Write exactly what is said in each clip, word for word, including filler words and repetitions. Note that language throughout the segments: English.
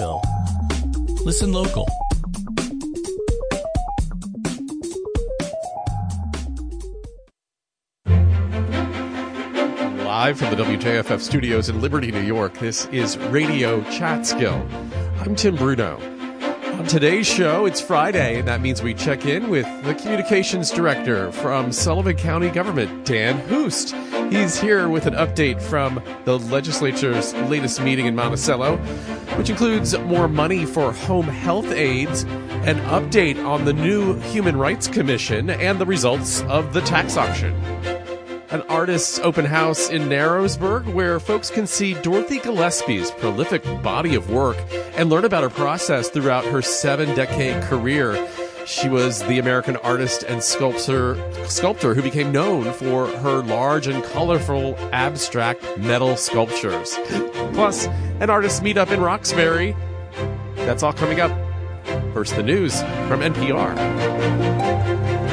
Chatsville. Listen local. Live from the W J F F studios in Liberty, New York, this is Radio Chatskill. I'm Tim Bruno. On today's show, it's Friday, and that means we check in with the communications director from Sullivan County Government, Dan Hoost. He's here with an update from the legislature's latest meeting in Monticello, which includes more money for home health aides, an update on the new Human Rights Commission, and the results of the tax auction. An artist's open house in Narrowsburg where folks can see Dorothy Gillespie's prolific body of work and learn about her process throughout her seven-decade career. She was the American artist and sculptor, sculptor who became known for her large and colorful abstract metal sculptures. Plus, an artist meetup in Roxbury. That's all coming up. First, the news from N P R.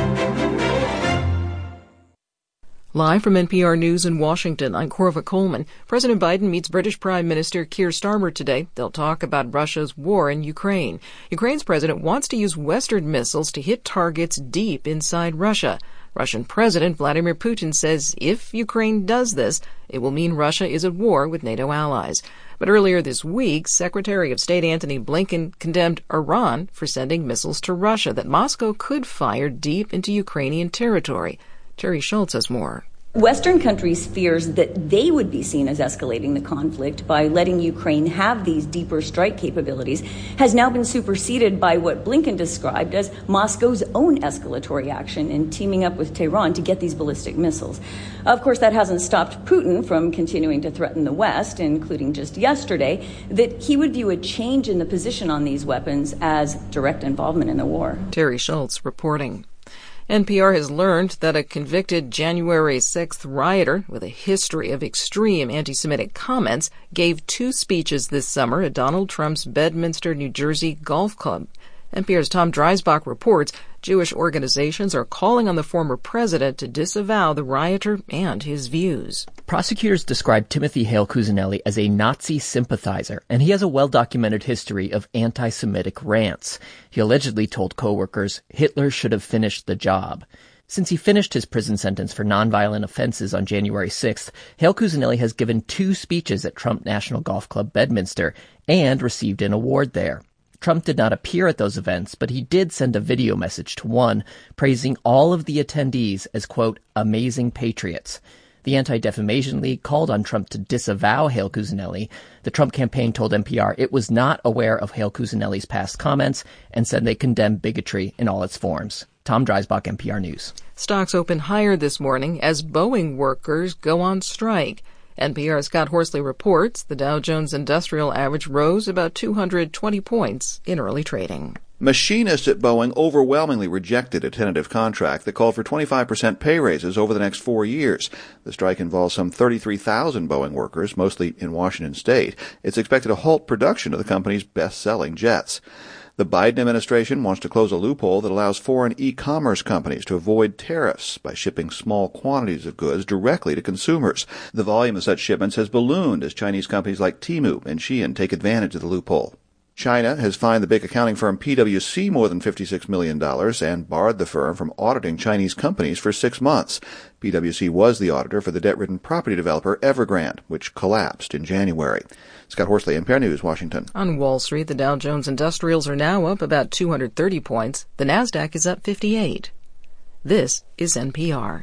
Live from N P R News in Washington, I'm Corva Coleman. President Biden meets British Prime Minister Keir Starmer today. They'll talk about Russia's war in Ukraine. Ukraine's president wants to use Western missiles to hit targets deep inside Russia. Russian President Vladimir Putin says if Ukraine does this, it will mean Russia is at war with NATO allies. But earlier this week, Secretary of State Antony Blinken condemned Iran for sending missiles to Russia that Moscow could fire deep into Ukrainian territory. Terry Schultz has more. Western countries' fears that they would be seen as escalating the conflict by letting Ukraine have these deeper strike capabilities has now been superseded by what Blinken described as Moscow's own escalatory action in teaming up with Tehran to get these ballistic missiles. Of course, that hasn't stopped Putin from continuing to threaten the West, including just yesterday, that he would view a change in the position on these weapons as direct involvement in the war. Terry Schultz reporting. N P R has learned that a convicted January sixth rioter with a history of extreme anti-Semitic comments gave two speeches this summer at Donald Trump's Bedminster, New Jersey golf club. N P R's Tom Dreisbach reports Jewish organizations are calling on the former president to disavow the rioter and his views. Prosecutors describe Timothy Hale Cusinelli as a Nazi sympathizer, and he has a well-documented history of anti-Semitic rants. He allegedly told coworkers Hitler should have finished the job. Since he finished his prison sentence for nonviolent offenses on January sixth, Hale Cusinelli has given two speeches at Trump National Golf Club Bedminster and received an award there. Trump did not appear at those events, but he did send a video message to one, praising all of the attendees as, quote, amazing patriots. The Anti-Defamation League called on Trump to disavow Hale Cusinelli. The Trump campaign told N P R it was not aware of Hale Cusinelli's past comments and said they condemned bigotry in all its forms. Tom Dreisbach, N P R News. Stocks open higher this morning as Boeing workers go on strike. N P R's Scott Horsley reports the Dow Jones Industrial Average rose about two hundred twenty points in early trading. Machinists at Boeing overwhelmingly rejected a tentative contract that called for twenty-five percent pay raises over the next four years. The strike involves some thirty-three thousand Boeing workers, mostly in Washington state. It's expected to halt production of the company's best-selling jets. The Biden administration wants to close a loophole that allows foreign e-commerce companies to avoid tariffs by shipping small quantities of goods directly to consumers. The volume of such shipments has ballooned as Chinese companies like Temu and Shein take advantage of the loophole. China has fined the big accounting firm P W C more than fifty-six million dollars and barred the firm from auditing Chinese companies for six months. P W C was the auditor for the debt-ridden property developer Evergrande, which collapsed in January. Scott Horsley, N P R News, Washington. On Wall Street, the Dow Jones Industrials are now up about two hundred thirty points. The Nasdaq is up fifty-eight. This is N P R.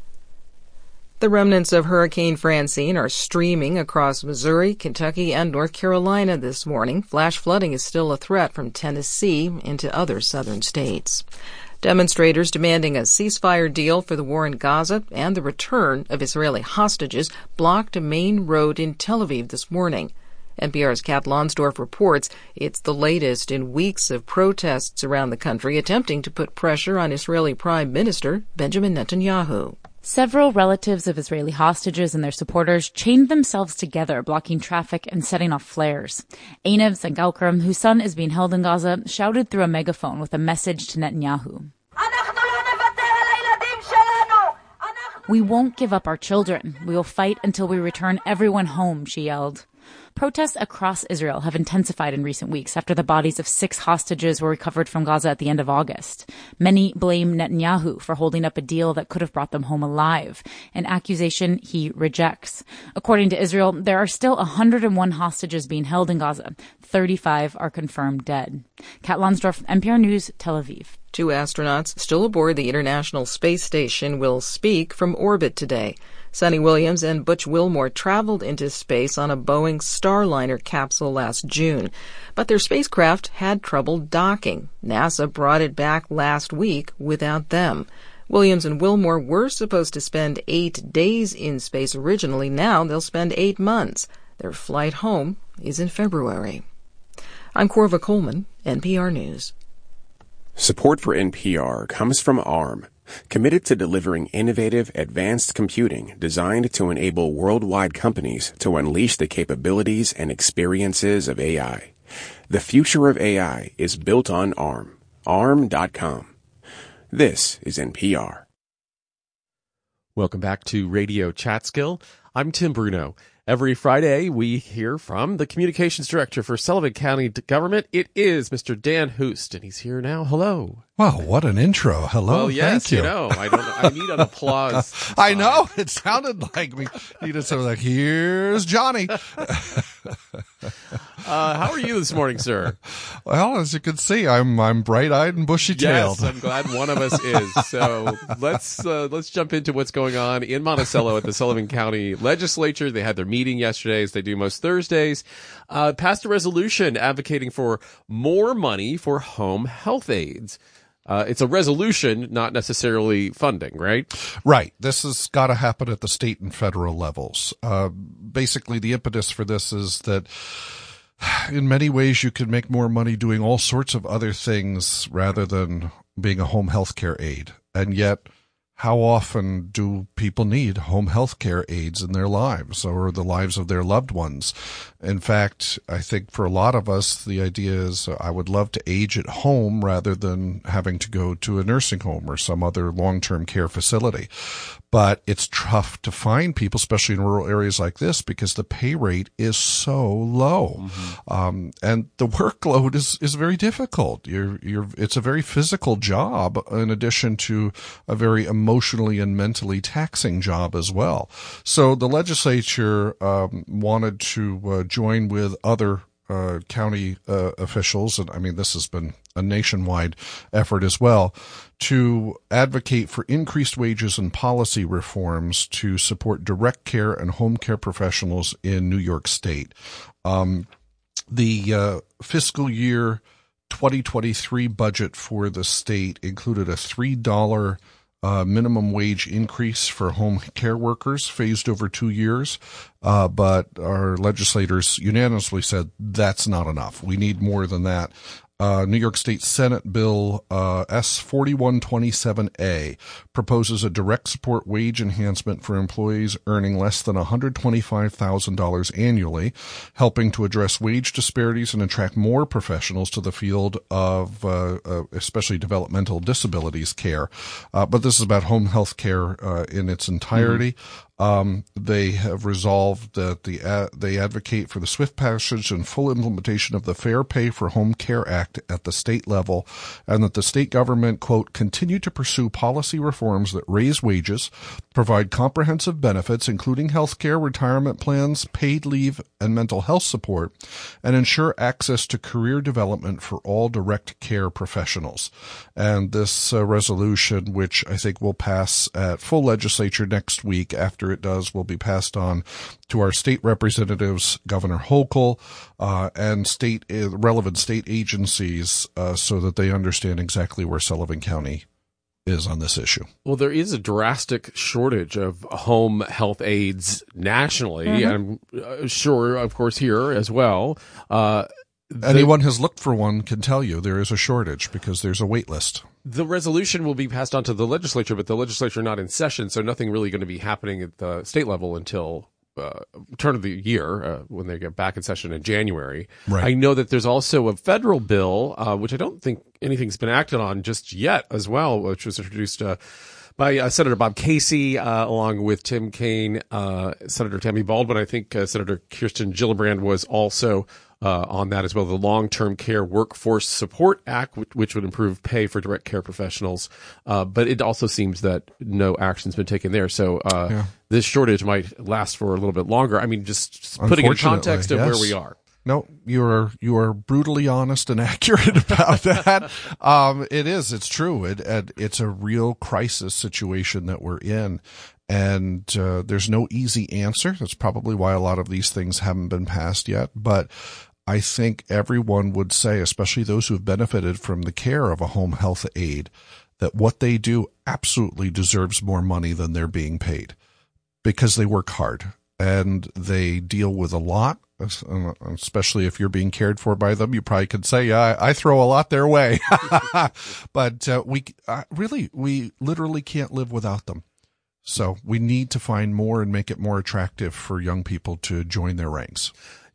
The remnants of Hurricane Francine are streaming across Missouri, Kentucky, and North Carolina this morning. Flash flooding is still a threat from Tennessee into other southern states. Demonstrators demanding a ceasefire deal for the war in Gaza and the return of Israeli hostages blocked a main road in Tel Aviv this morning. N P R's Kat Lonsdorf reports it's the latest in weeks of protests around the country attempting to put pressure on Israeli Prime Minister Benjamin Netanyahu. Several relatives of Israeli hostages and their supporters chained themselves together, blocking traffic and setting off flares. Einav Zengalkram, whose son is being held in Gaza, shouted through a megaphone with a message to Netanyahu. We won't give up our children. We will fight until we return everyone home, she yelled. Protests across Israel have intensified in recent weeks after the bodies of six hostages were recovered from Gaza at the end of August. Many blame Netanyahu for holding up a deal that could have brought them home alive, an accusation he rejects. According to Israel, there are still one hundred one hostages being held in Gaza. thirty-five are confirmed dead. Kat Lonsdorf, N P R News, Tel Aviv. Two astronauts still aboard the International Space Station will speak from orbit today. Sonny Williams and Butch Wilmore traveled into space on a Boeing Starliner capsule last June, but their spacecraft had trouble docking. NASA brought it back last week without them. Williams and Wilmore were supposed to spend eight days in space originally. Now they'll spend eight months. Their flight home is in February. I'm Corva Coleman, N P R News. Support for N P R comes from ARM, committed to delivering innovative, advanced computing designed to enable worldwide companies to unleash the capabilities and experiences of A I. The future of A I is built on ARM. arm dot com. This is N P R. Welcome back to Radio Chatskill. I'm Tim Bruno. Every Friday, we hear from the Communications Director for Sullivan County Government. It is Mister Dan Hoost, and he's here now. Hello. Wow, what an intro. Hello. Well, yes, Thank you. you know, I don't I need an applause. I know. It sounded like we needed something like, here's Johnny. Uh, how are you this morning, sir? Well, as you can see, I'm I'm bright-eyed and bushy-tailed. Yes, I'm glad one of us is. So let's uh, let's jump into what's going on in Monticello at the Sullivan County Legislature. They had their meeting yesterday, as they do most Thursdays. Uh, passed a resolution advocating for more money for home health aides. Uh, it's a resolution, not necessarily funding, right? Right. This has got to happen at the state and federal levels. Uh, basically, the impetus for this is that in many ways you can make more money doing all sorts of other things rather than being a home health care aide. And yet, how often do people need home health care aides in their lives or the lives of their loved ones? In fact, I think for a lot of us, the idea is uh, I would love to age at home rather than having to go to a nursing home or some other long-term care facility. But it's tough to find people, especially in rural areas like this, because the pay rate is so low. Mm-hmm. Um, and the workload is, is very difficult. You're, you're, it's a very physical job in addition to a very emotionally and mentally taxing job as well. So the legislature um, wanted to uh, join with other uh, county uh, officials, and I mean, this has been a nationwide effort as well, to advocate for increased wages and policy reforms to support direct care and home care professionals in New York State. Um, the uh, fiscal year twenty twenty-three budget for the state included a three dollars Uh, minimum wage increase for home care workers phased over two years. Uh, but our legislators unanimously said that's not enough. We need more than that. Uh, New York State Senate Bill uh, S forty-one twenty-seven A proposes a direct support wage enhancement for employees earning less than one hundred twenty-five thousand dollars annually, helping to address wage disparities and attract more professionals to the field of uh, uh, especially developmental disabilities care. Uh, but this is about home health care uh, in its entirety. Mm-hmm. Um, they have resolved that the uh, they advocate for the swift passage and full implementation of the Fair Pay for Home Care Act at the state level, and that the state government, quote, continue to pursue policy reforms that raise wages, provide comprehensive benefits, including health care, retirement plans, paid leave, and mental health support, and ensure access to career development for all direct care professionals. And this uh, resolution, which I think will pass at full legislature next week, after it does, will be passed on to our state representatives, Governor Hochul, uh, and state uh, relevant state agencies, uh, so that they understand exactly where Sullivan County is on this issue. Well, there is a drastic shortage of home health aides nationally, mm-hmm. and I'm sure, of course, here as well. Uh, Anyone who has looked for one can tell you there is a shortage because there's a wait list. The resolution will be passed on to the legislature, but the legislature not in session, so nothing really going to be happening at the state level until uh, turn of the year, uh, when they get back in session in January. Right. I know that there's also a federal bill, uh, which I don't think anything's been acted on just yet as well, which was introduced uh, by uh, Senator Bob Casey, uh, along with Tim Kaine, uh, Senator Tammy Baldwin. I think uh, Senator Kirsten Gillibrand was also uh, on that as well. The Long-Term Care Workforce Support Act, which, which would improve pay for direct care professionals. Uh, but it also seems that no action's been taken there. So uh, yeah. this shortage might last for a little bit longer. I mean, just putting it in context of yes. where we are. No, you are you are brutally honest and accurate about that. um, it is. It's true. It, it it's a real crisis situation that we're in, and uh, there's no easy answer. That's probably why a lot of these things haven't been passed yet. But I think everyone would say, especially those who have benefited from the care of a home health aide, that what they do absolutely deserves more money than they're being paid, because they work hard and they deal with a lot. Especially if you're being cared for by them, you probably could say, yeah, I, I throw a lot their way. But uh, we uh, really, we literally can't live without them. So we need to find more and make it more attractive for young people to join their ranks.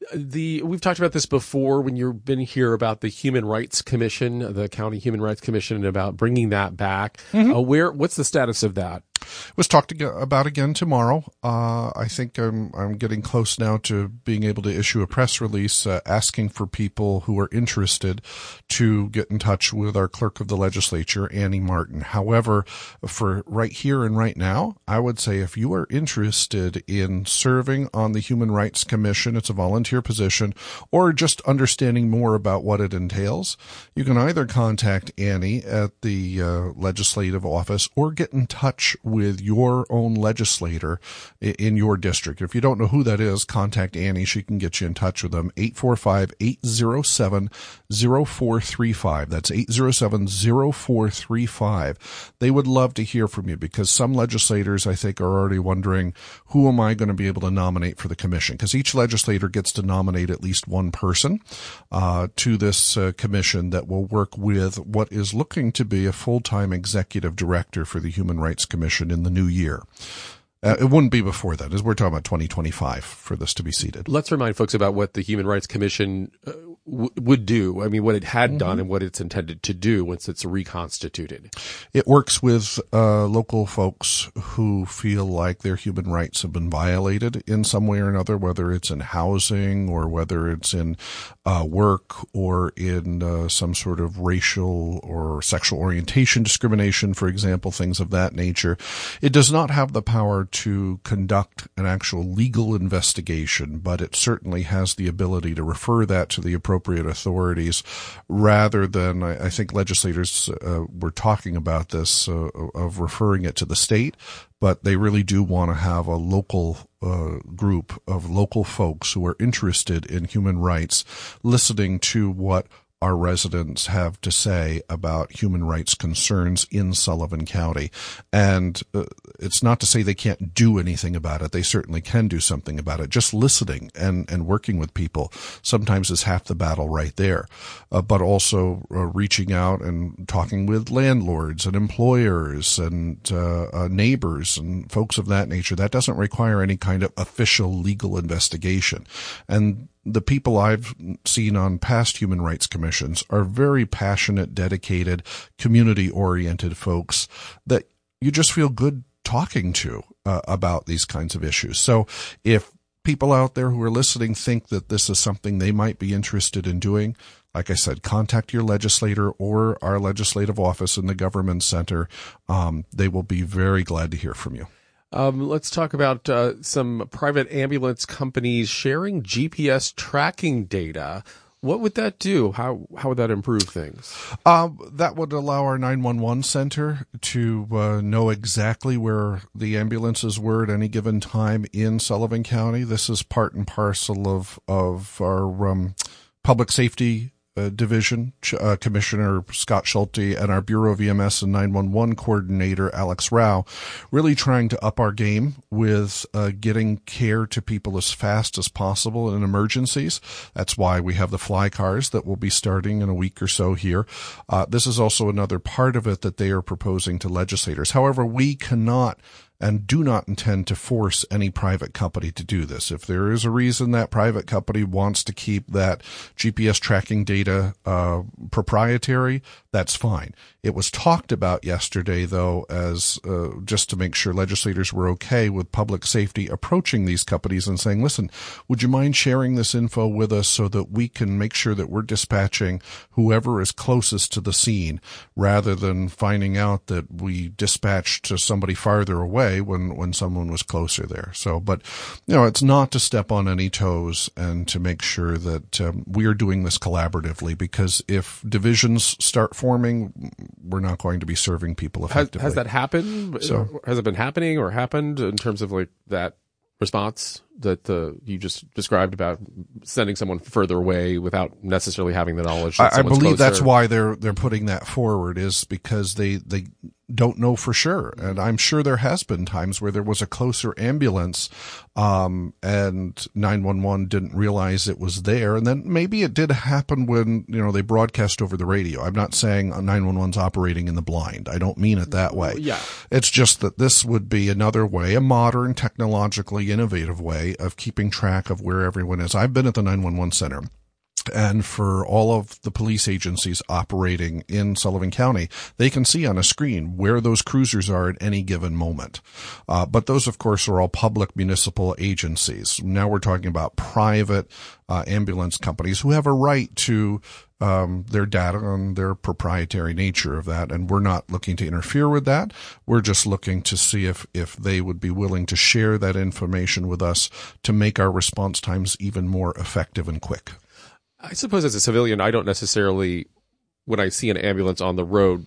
The we've talked about this before when you've been here about the Human Rights Commission, the County Human Rights Commission, and about bringing that back. Mm-hmm. Uh, where what's the status of that? Was talked about again tomorrow. Uh, I think I'm, I'm getting close now to being able to issue a press release uh, asking for people who are interested to get in touch with our clerk of the legislature, Annie Martin. However, for right here and right now, I would say if you are interested in serving on the Human Rights Commission, it's a volunteer position, or just understanding more about what it entails, you can either contact Annie at the uh, legislative office or get in touch with your own legislator in your district. If you don't know who that is, contact Annie. She can get you in touch with them. eight four five, eight zero seven, zero four three five. That's eight zero seven, zero four three five. They would love to hear from you because some legislators, I think, are already wondering, who am I going to be able to nominate for the commission? Because each legislator gets to nominate at least one person uh, to this uh, commission that will work with what is looking to be a full-time executive director for the Human Rights Commission in the new year. Uh, it wouldn't be before that, as we're talking about twenty twenty-five for this to be seated. Let's remind folks about what the Human Rights Commission uh, w- would do. I mean, what it had mm-hmm. done and what it's intended to do once it's reconstituted. It works with uh, local folks who feel like their human rights have been violated in some way or another, whether it's in housing or whether it's in uh, work or in uh, some sort of racial or sexual orientation discrimination, for example, things of that nature. It does not have the power to conduct an actual legal investigation, but it certainly has the ability to refer that to the appropriate authorities rather than, I, I think legislators uh, were talking about this, uh, of referring it to the state, but they really do want to have a local uh, group of local folks who are interested in human rights listening to what our residents have to say about human rights concerns in Sullivan County. And uh, it's not to say they can't do anything about it. They certainly can do something about it. Just listening and, and working with people sometimes is half the battle right there. Uh, but also uh, reaching out and talking with landlords and employers and uh, uh, neighbors and folks of that nature. That doesn't require any kind of official legal investigation. And the people I've seen on past human rights commissions are very passionate, dedicated, community-oriented folks that you just feel good talking to uh, about these kinds of issues. So if people out there who are listening think that this is something they might be interested in doing, like I said, contact your legislator or our legislative office in the government center. Um, they will be very glad to hear from you. Um, let's talk about uh, some private ambulance companies sharing G P S tracking data. What would that do? How how would that improve things? Um, that would allow our nine one one center to uh, know exactly where the ambulances were at any given time in Sullivan County. This is part and parcel of of our um, public safety Uh, division, uh, Commissioner Scott Schulte and our Bureau of E M S and nine one one coordinator Alex Rao really trying to up our game with uh, getting care to people as fast as possible in emergencies. That's why we have the fly cars that will be starting in a week or so here. Uh, this is also another part of it that they are proposing to legislators. However, we cannot and do not intend to force any private company to do this. If there is a reason that private company wants to keep that G P S tracking data uh, proprietary, that's fine. It was talked about yesterday, though, as uh, just to make sure legislators were okay with public safety approaching these companies and saying, listen, would you mind sharing this info with us so that we can make sure that we're dispatching whoever is closest to the scene rather than finding out that we dispatched to somebody farther away when, when someone was closer there. So, but, you know, it's not to step on any toes and to make sure that um, we are doing this collaboratively, because if divisions start forming, we're not going to be serving people effectively. Has, has that happened? So, has it been happening or happened in terms of like that response that uh, you just described about sending someone further away without necessarily having the knowledge that I, I believe closer? That's why they're they're putting that forward, is because they they don't know for sure. And I'm sure there has been times where there was a closer ambulance um and nine one one didn't realize it was there, and then maybe it did happen when, you know, they broadcast over the radio. I'm not saying nine one one's operating in the blind. I don't mean it that way. Yeah. It's just that this would be another way, a modern, technologically innovative way of keeping track of where everyone is. I've been at the nine one one center, and for all of the police agencies operating in Sullivan County, they can see on a screen where those cruisers are at any given moment. Uh, but those, of course, are all public municipal agencies. Now we're talking about private uh, ambulance companies who have a right to um, their data on their proprietary nature of that, and we're not looking to interfere with that. We're just looking to see if, if they would be willing to share that information with us to make our response times even more effective and quick. I suppose as a civilian, I don't necessarily, when I see an ambulance on the road,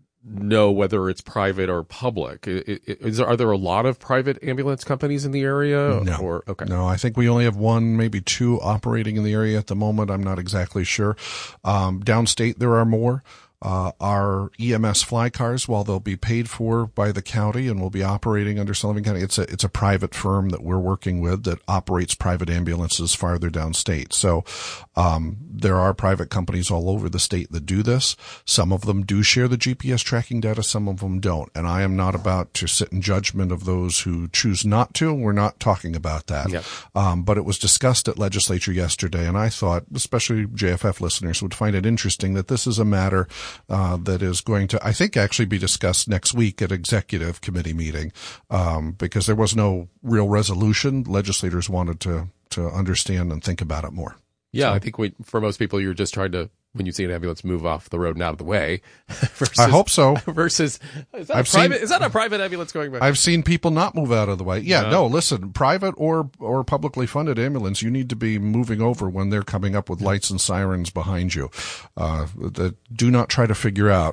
know whether it's private or public. Is there, are there a lot of private ambulance companies in the area? No. Or, okay. No, I think we only have one, maybe two operating in the area at the moment. I'm not exactly sure. Um, downstate, there are more. Uh, our E M S fly cars, while they'll be paid for by the county and will be operating under Sullivan County, it's a, it's a private firm that we're working with that operates private ambulances farther downstate. So, um, there are private companies all over the state that do this. Some of them do share the G P S tracking data. Some of them don't. And I am not about to sit in judgment of those who choose not to. We're not talking about that. Yep. Um, but it was discussed at legislature yesterday, and I thought, especially J F F listeners would find it interesting that this is a matter Uh, that is going to, I think, actually be discussed next week at executive committee meeting, um, because there was no real resolution. Legislators wanted to, to understand and think about it more. Yeah, so, I think we, for most people, you're just trying to, when you see an ambulance, move off the road and out of the way. Versus, I hope so. Versus, is that, I've a private, seen, is that a private ambulance going by? I've seen people not move out of the way. Yeah, no. no, listen, private or, or publicly funded ambulance, you need to be moving over when they're coming up with lights and sirens behind you. Uh, the, do not try to figure out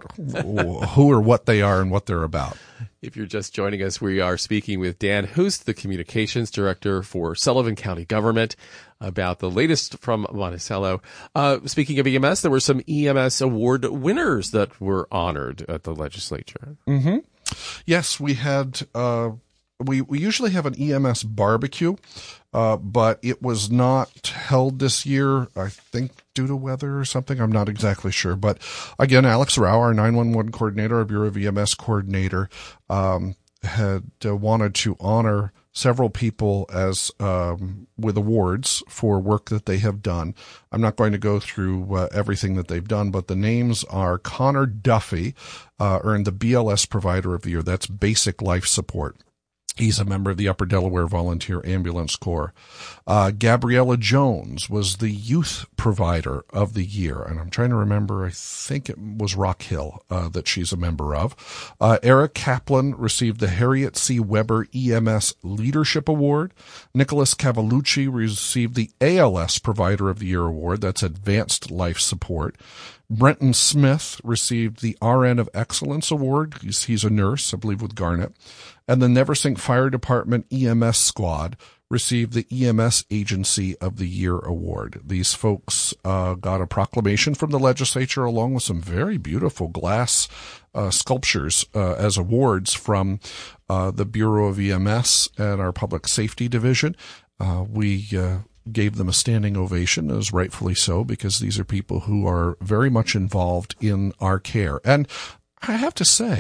who or what they are and what they're about. If you're just joining us, we are speaking with Dan Hoost, the Communications Director for Sullivan County Government, about the latest from Monticello. Uh, speaking of E M S, there were some E M S award winners that were honored at the legislature. Mm-hmm. Yes, we had, uh, we, we usually have an E M S barbecue, uh, but it was not held this year, I think, due to weather or something. I'm not exactly sure. But again, Alex Rao, our nine one one coordinator, our Bureau of E M S coordinator, um, had uh, wanted to honor several people as um, with awards for work that they have done. I'm not going to go through uh, everything that they've done, but the names are Connor Duffy, uh, earned the B L S Provider of the Year. That's Basic Life Support. He's a member of the Upper Delaware Volunteer Ambulance Corps. Uh, Gabriella Jones was the Youth Provider of the Year. And I'm trying to remember, I think it was Rock Hill uh, that she's a member of. Uh, Eric Kaplan received the Harriet C. Weber E M S Leadership Award. Nicholas Cavalucci received the A L S Provider of the Year Award. That's Advanced Life Support. Brenton Smith received the R N of Excellence Award. He's, he's a nurse, I believe, with Garnet. And the Neversink Fire Department E M S Squad received the E M S Agency of the Year Award. These folks uh, got a proclamation from the legislature along with some very beautiful glass uh, sculptures uh, as awards from uh, the Bureau of E M S and our Public Safety Division. Uh, we uh, gave them a standing ovation, as rightfully so, because these are people who are very much involved in our care. And I have to say,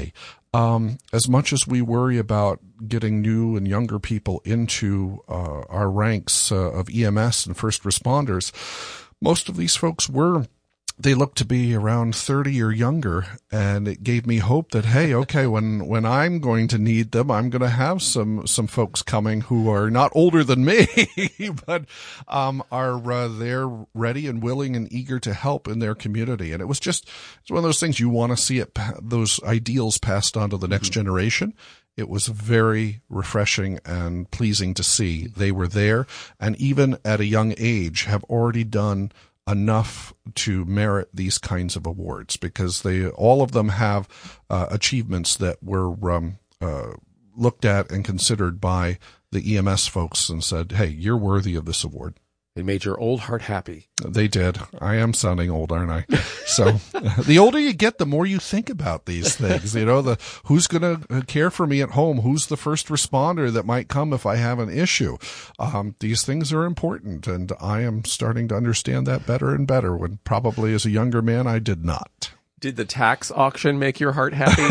Um, as much as we worry about getting new and younger people into uh, our ranks uh, of E M S and first responders, most of these folks were, they looked to be around thirty or younger, and it gave me hope that, hey, okay, when, when I'm going to need them, I'm going to have some, some folks coming who are not older than me, but, um, are, uh, they're ready and willing and eager to help in their community. And it was just, it's one of those things you want to see it, those ideals passed on to the next mm-hmm. generation. It was very refreshing and pleasing to see they were there, and even at a young age have already done enough to merit these kinds of awards, because they, all of them have uh, achievements that were um, uh, looked at and considered by the E M S folks and said, hey, you're worthy of this award. They made your old heart happy. They did. I am sounding old, aren't I? So the older you get, the more you think about these things. You know, the who's going to care for me at home? Who's the first responder that might come if I have an issue? Um, these things are important, and I am starting to understand that better and better, when probably as a younger man I did not. Did the tax auction make your heart happy?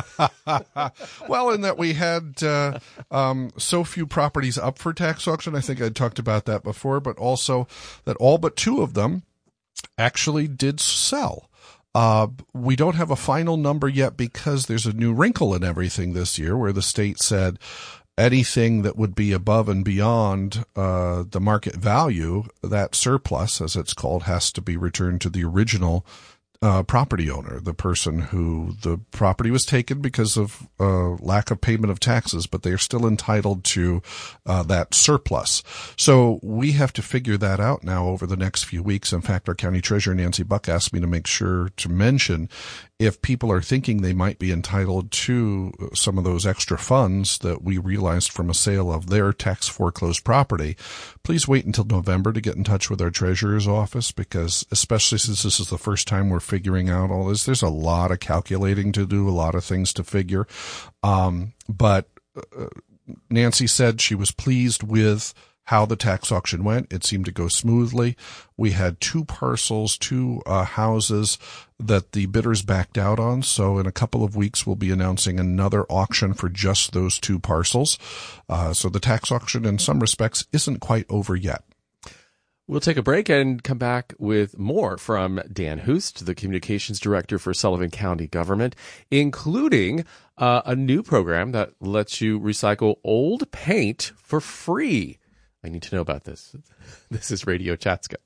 Well, in that we had uh, um, so few properties up for tax auction. I think I talked about that before, but also that all but two of them actually did sell. Uh, we don't have a final number yet, because there's a new wrinkle in everything this year, where the state said anything that would be above and beyond uh, the market value, that surplus, as it's called, has to be returned to the original Uh, property owner, the person who the property was taken because of uh, lack of payment of taxes, but they are still entitled to uh, that surplus. So we have to figure that out now over the next few weeks. In fact, our county treasurer, Nancy Buck, asked me to make sure to mention, if people are thinking they might be entitled to some of those extra funds that we realized from a sale of their tax foreclosed property, please wait until November to get in touch with our treasurer's office, because especially since this is the first time we're figuring out all this, there's a lot of calculating to do, a lot of things to figure. Um, but uh, Nancy said she was pleased with how the tax auction went. It seemed to go smoothly. We had two parcels, two uh, houses that the bidders backed out on. So in a couple of weeks, we'll be announcing another auction for just those two parcels. Uh, so the tax auction, in some respects, isn't quite over yet. We'll take a break and come back with more from Dan Hust, the Communications Director for Sullivan County Government, including uh, a new program that lets you recycle old paint for free. I need to know about this. This is Radio Catskill.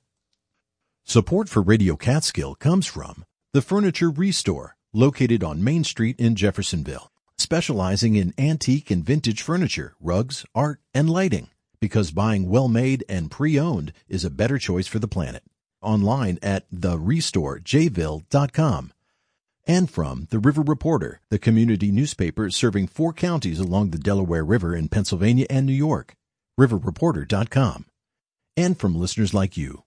Support for Radio Catskill comes from the Furniture Restore, located on Main Street in Jeffersonville, specializing in antique and vintage furniture, rugs, art, and lighting. Because buying well-made and pre-owned is a better choice for the planet. Online at the restore j ville dot com. And from the River Reporter, the community newspaper serving four counties along the Delaware River in Pennsylvania and New York. river reporter dot com. And from listeners like you.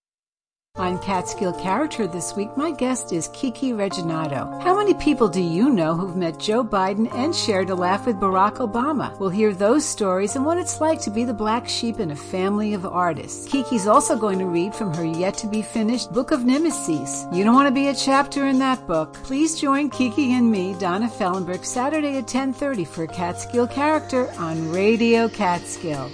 On Catskill Character this week, my guest is Kiki Regginato. How many people do you know who've met Joe Biden and shared a laugh with Barack Obama? We'll hear those stories and what it's like to be the black sheep in a family of artists. Kiki's also going to read from her yet-to-be-finished Book of Nemesis. You don't want to be a chapter in that book. Please join Kiki and me, Donna Fellenberg, Saturday at ten thirty for Catskill Character on Radio Catskill.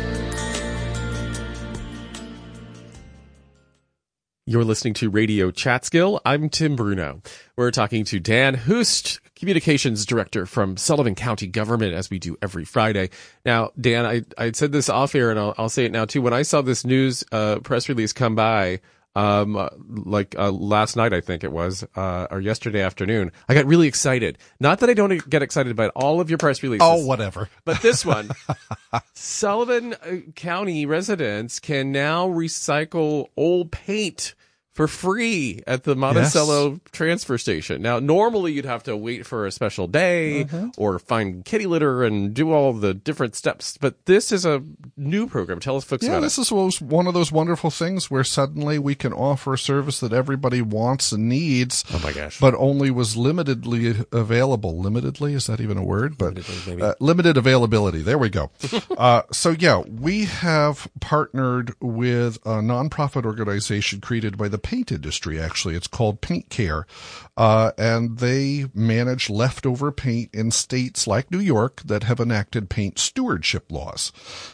You're listening to Radio Catskill. I'm Tim Bruno. We're talking to Dan Hust, Communications Director from Sullivan County Government, as we do every Friday. Now, Dan, I, I said this off air, and I'll, I'll say it now too. When I saw this news uh, press release come by, um, uh, like uh, last night, I think it was, uh, or yesterday afternoon, I got really excited. Not that I don't get excited about all of your press releases. Oh, whatever. But this one, Sullivan County residents can now recycle old paint for free at the Monticello yes. transfer station. Now, normally you'd have to wait for a special day uh-huh. or find kitty litter and do all the different steps. But this is a new program. Tell us, folks, yeah, about this it. This is one of those wonderful things where suddenly we can offer a service that everybody wants and needs. Oh, my gosh. But only was limitedly available. Limitedly? Is that even a word? But Limitedly, uh, limited availability. There we go. uh, so, yeah, we have partnered with a nonprofit organization created by the paint industry, actually. It's called Paint Care, uh, and they manage leftover paint in states like New York that have enacted paint stewardship laws.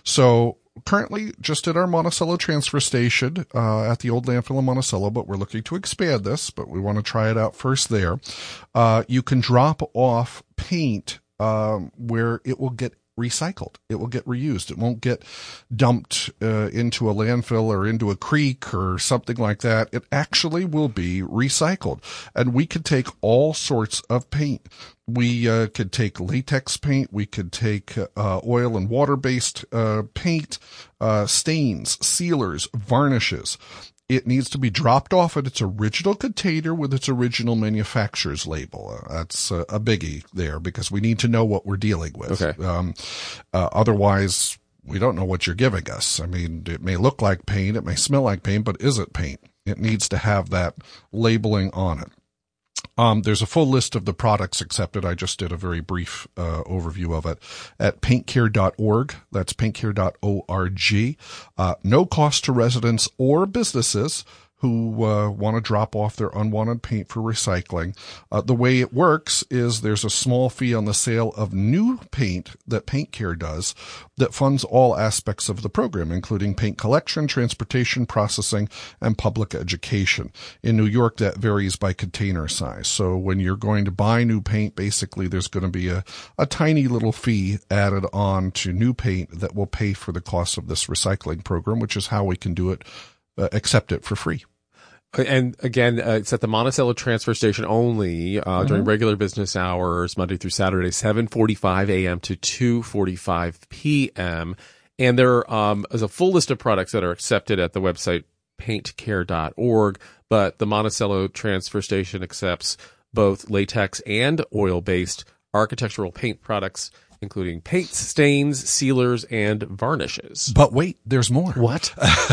So currently just at our Monticello transfer station, uh, at the old landfill in Monticello, but we're looking to expand this, but we want to try it out first there. Uh, you can drop off paint, um, where it will get recycled. It will get reused. It won't get dumped uh, into a landfill or into a creek or something like that. It actually will be recycled. And we could take all sorts of paint. We uh, could take latex paint. We could take uh, oil and water-based uh, paint, uh, stains, sealers, varnishes. It needs to be dropped off at its original container with its original manufacturer's label. Uh, that's uh, a biggie there because we need to know what we're dealing with. Okay. Um, uh, otherwise, we don't know what you're giving us. I mean, it may look like paint, it may smell like paint, but is it paint? It needs to have that labeling on it. Um, there's a full list of the products accepted. I just did a very brief uh, overview of it at paint care dot org. That's paint care dot org. Uh, no cost to residents or businesses who uh, want to drop off their unwanted paint for recycling. Uh, the way it works is there's a small fee on the sale of new paint that Paint Care does that funds all aspects of the program, including paint collection, transportation, processing, and public education. In New York, that varies by container size. So when you're going to buy new paint, basically there's going to be a, a tiny little fee added on to new paint that will pay for the cost of this recycling program, which is how we can do it, uh, accept it for free. And again, uh, it's at the Monticello transfer station only, uh, mm-hmm. during regular business hours, Monday through Saturday, seven forty-five a.m. to two forty-five p.m. And there um, is a full list of products that are accepted at the website paint care dot org, but the Monticello transfer station accepts both latex and oil-based architectural paint products, including paints, stains, sealers, and varnishes. But wait, there's more. What?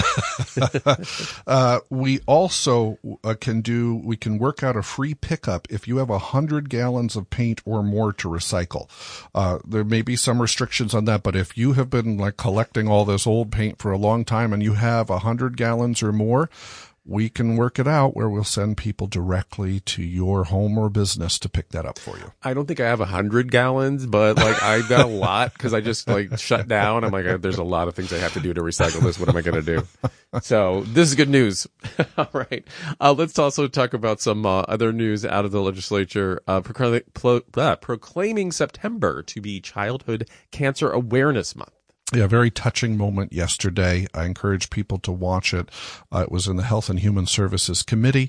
uh, we also uh, can do, we can work out a free pickup if you have a hundred gallons of paint or more to recycle. Uh, there may be some restrictions on that, but if you have been like collecting all this old paint for a long time and you have a hundred gallons or more, we can work it out where we'll send people directly to your home or business to pick that up for you. I don't think I have a hundred gallons, but like I've got a lot because I just like shut down. I'm like, there's a lot of things I have to do to recycle this. What am I going to do? So this is good news. All right. Uh, let's also talk about some uh, other news out of the legislature, uh, procl- pro- uh, proclaiming September to be Childhood Cancer Awareness Month. Yeah, very touching moment yesterday. I encourage people to watch it. Uh, it was in the Health and Human Services Committee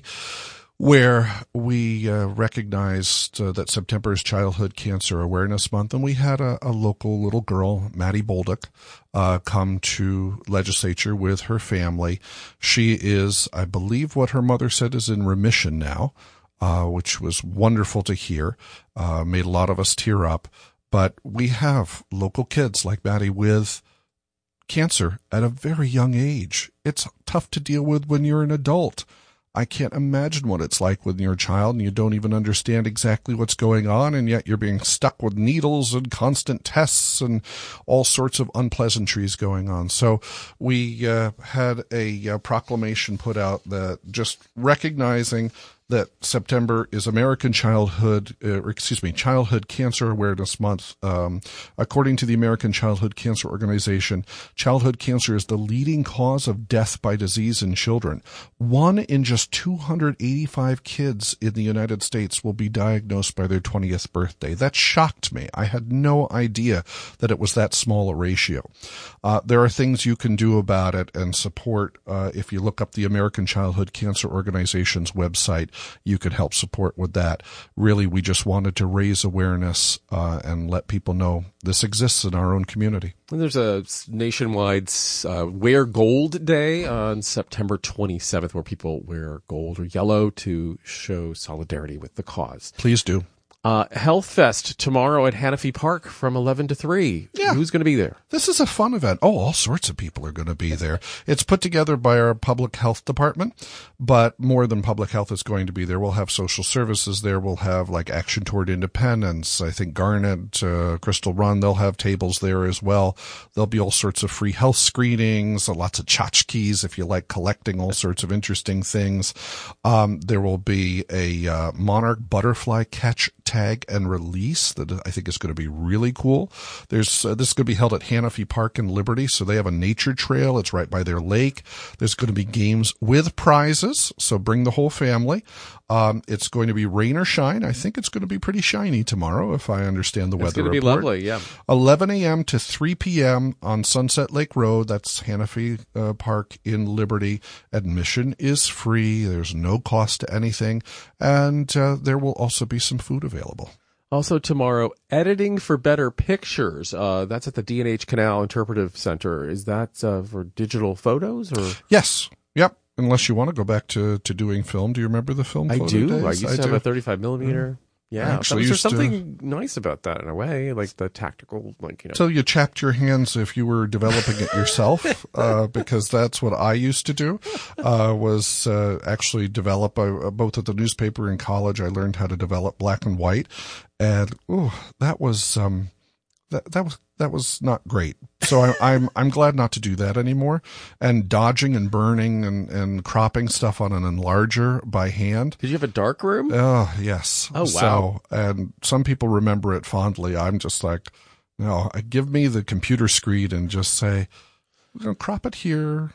where we uh, recognized uh, that September is Childhood Cancer Awareness Month, and we had a, a local little girl, Maddie Bolduc, uh, come to legislature with her family. She is, I believe what her mother said, is in remission now, uh, which was wonderful to hear, uh, made a lot of us tear up. But we have local kids like Maddie with cancer at a very young age. It's tough to deal with when you're an adult. I can't imagine what it's like when you're a child and you don't even understand exactly what's going on, and yet you're being stuck with needles and constant tests and all sorts of unpleasantries going on. So we uh, had a, a proclamation put out that just recognizing that September is American Childhood, uh, or excuse me, Childhood Cancer Awareness Month. Um, according to the American Childhood Cancer Organization, childhood cancer is the leading cause of death by disease in children. One in just two hundred eighty-five kids in the United States will be diagnosed by their twentieth birthday. That shocked me. I had no idea that it was that small a ratio. Uh, there are things you can do about it and support. Uh, if you look up the American Childhood Cancer Organization's website, you could help support with that. Really, we just wanted to raise awareness uh, and let people know this exists in our own community. And there's a nationwide uh, Wear Gold Day on September twenty-seventh where people wear gold or yellow to show solidarity with the cause. Please do. Uh, Health Fest tomorrow at Hannafy Park from eleven to three. Yeah. Who's going to be there? This is a fun event. Oh, all sorts of people are going to be there. It's put together by our public health department, but more than public health is going to be there. We'll have social services there. We'll have like Action Toward Independence. I think Garnet, uh, Crystal Run, they'll have tables there as well. There'll be all sorts of free health screenings, lots of tchotchkes if you like collecting all sorts of interesting things. Um, there will be a uh, monarch butterfly catch tag and release that I think is going to be really cool. There's uh, this is going to be held at Hannafy Park in Liberty, so they have a nature trail. It's right by their lake. There's going to be games with prizes, so bring the whole family. Um, it's going to be rain or shine. I think it's going to be pretty shiny tomorrow, if I understand the It's weather going to be report. lovely, yeah. eleven a.m. to three p.m. on Sunset Lake Road. That's Hannafy uh, Park in Liberty. Admission is free. There's no cost to anything. And uh, there will also be some food available. Also tomorrow, Editing for Better Pictures. Uh, that's at the D and H Canal Interpretive Center. Is that uh, for digital photos? Or Yes. Yep. Unless you want to go back to, to doing film. Do you remember the film I photo do. days? I used to I have do. a thirty-five millimeter. I Yeah, actually there's used to- something nice about that in a way, like the tactical, like, you know. So you chapped your hands if you were developing it yourself, uh, because that's what I used to do, uh, was, uh, actually develop, uh, both at the newspaper and college. I learned how to develop black and white, and, ooh, that was, um, that, that was, that was not great. So I, I'm, I'm glad not to do that anymore. And dodging and burning and, and cropping stuff on an enlarger by hand. Did you have a dark room? Oh, yes. Oh, wow. So, and some people remember it fondly. I'm just like, no, give me the computer screen and just say, you know, crop it here,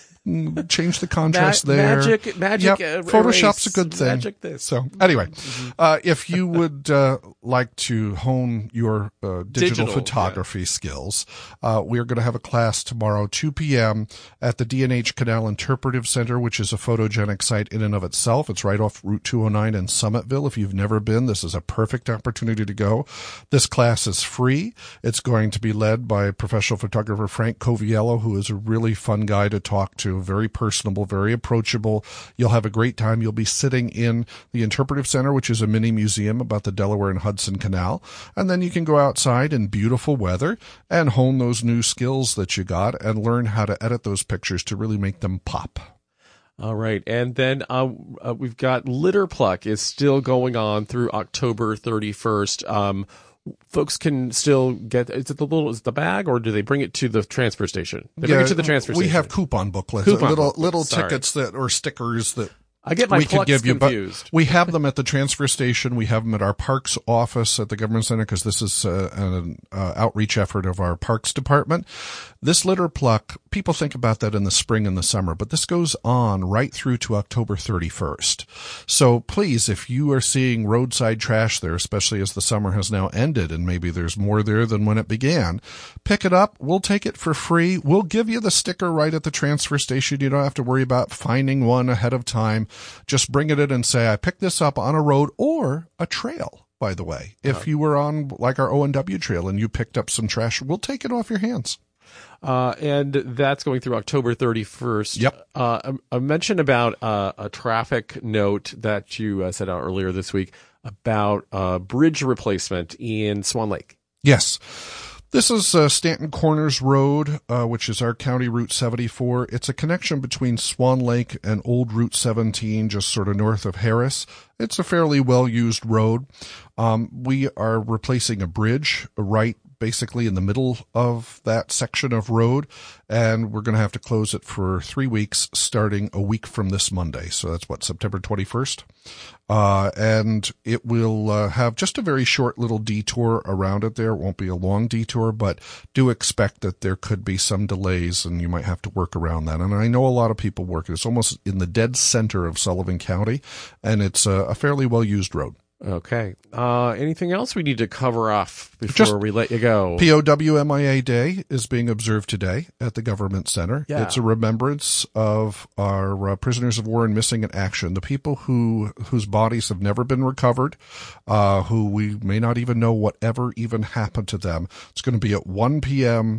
change the contrast Ma- there. Magic, magic. Yep. Uh, Photoshop's erase, a good thing. Magic this. So anyway, uh, if you would uh, like to hone your uh, digital, Digital, photography skills, uh, we're going to have a class tomorrow, two p.m. at the D and H Canal Interpretive Center, which is a photogenic site in and of itself. It's right off Route two oh nine in Summitville. If you've never been, this is a perfect opportunity to go. This class is free. It's going to be led by professional photographer Frank Coviello, who is a really fun guy to talk to. Very personable, very approachable. You'll have a great time. You'll be sitting in the Interpretive Center, which is a mini museum about the Delaware and Hudson Canal. And then you can go outside in beautiful weather and hone those new skills that you got and learn how to edit those pictures to really make them pop. All right. And then uh, uh, we've got Litter Pluck is still going on through October thirty-first. Um, folks can still get, is it the little, is it the bag, or do they bring it to the transfer station? They bring Yeah, it to the transfer we station. have coupon booklets, Coupon little booklets, little sorry. tickets that or stickers that I get my we could plucks give you, but confused. we have them at the transfer station. We have them at our parks office at the government center because this is uh, an uh, outreach effort of our parks department. This litter pluck, people think about that in the spring and the summer, but this goes on right through to October thirty-first. So please, if you are seeing roadside trash there, especially as the summer has now ended and maybe there's more there than when it began, pick it up. We'll take it for free. We'll give you the sticker right at the transfer station. You don't have to worry about finding one ahead of time. Just bring it in and say, I picked this up on a road or a trail, by the way. If Uh-huh. you were on like our O and W trail and you picked up some trash, we'll take it off your hands. Uh, and that's going through October thirty-first. Yep. Uh, a, a mention about uh, a traffic note that you uh, set out earlier this week about uh, bridge replacement in Swan Lake. Yes. This is uh, Stanton Corners Road, uh, which is our county Route seventy-four. It's a connection between Swan Lake and Old Route seventeen, just sort of north of Harris. It's a fairly well-used road. Um, we are replacing a bridge right basically in the middle of that section of road, and we're going to have to close it for three weeks starting a week from this Monday. So that's what, September twenty-first? Uh, and it will uh, have just a very short little detour around it there. It won't be a long detour, but do expect that there could be some delays and you might have to work around that. And I know a lot of people work it. It's almost in the dead center of Sullivan County, and it's a, a fairly well-used road. Okay. Uh, anything else we need to cover off before Just we let you go? P O W M I A Day is being observed today at the Government Center. Yeah. It's a remembrance of our uh, prisoners of war and missing in action, the people who whose bodies have never been recovered, uh, who we may not even know whatever even happened to them. It's going to be at one p.m.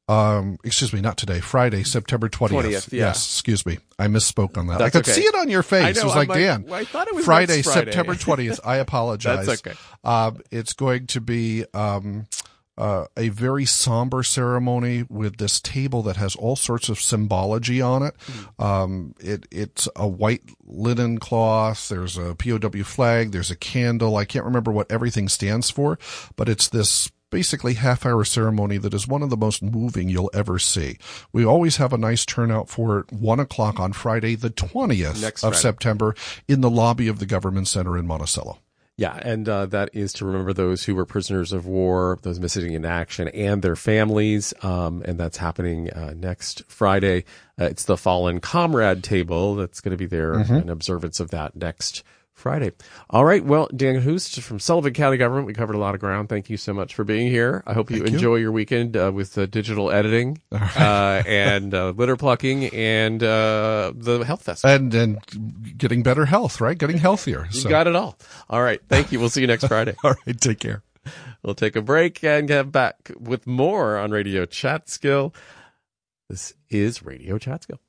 Um, excuse me, not today, Friday, September twentieth. twentieth, yeah. Yes, excuse me. I misspoke on that. That's I could okay. see it on your face. I know, it was like, like, Dan, well, I thought it was Friday, next Friday. September twentieth. I apologize. That's okay. Um, it's going to be um, uh, a very somber ceremony with this table that has all sorts of symbology on it. Mm. Um, it it's a white linen cloth. There's a P O W flag. There's a candle. I can't remember what everything stands for, but it's this basically half-hour ceremony that is one of the most moving you'll ever see. We always have a nice turnout for it, one o'clock on Friday, the twentieth Next of Friday. September, in the lobby of the Government Center in Monticello. Yeah, and uh, that is to remember those who were prisoners of war, those missing in action, and their families. Um, and that's happening uh, next Friday. Uh, it's the Fallen Comrade table that's going to be there Mm-hmm. in observance of that next Friday. All right. Well, Dan Hoost from Sullivan County Government. We covered a lot of ground. Thank you so much for being here. I hope you Thank enjoy you. your weekend uh, with uh, digital editing Right. uh, and uh, litter plucking and uh, the health festival. And and getting better health, right? Getting healthier. You So. got it all. All right. Thank you. We'll see you next Friday. All right. Take care. We'll take a break and get back with more on Radio Chatskill. This is Radio Chatskill.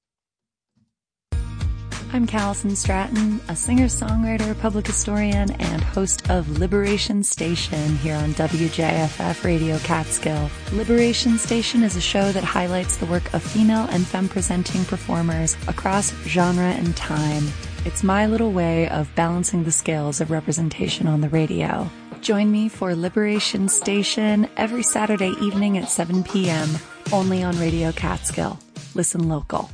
I'm Callison Stratton, a singer-songwriter, public historian, and host of Liberation Station here on W J F F Radio Catskill. Liberation Station is a show that highlights the work of female and femme-presenting performers across genre and time. It's my little way of balancing the scales of representation on the radio. Join me for Liberation Station every Saturday evening at seven p.m., only on Radio Catskill. Listen local.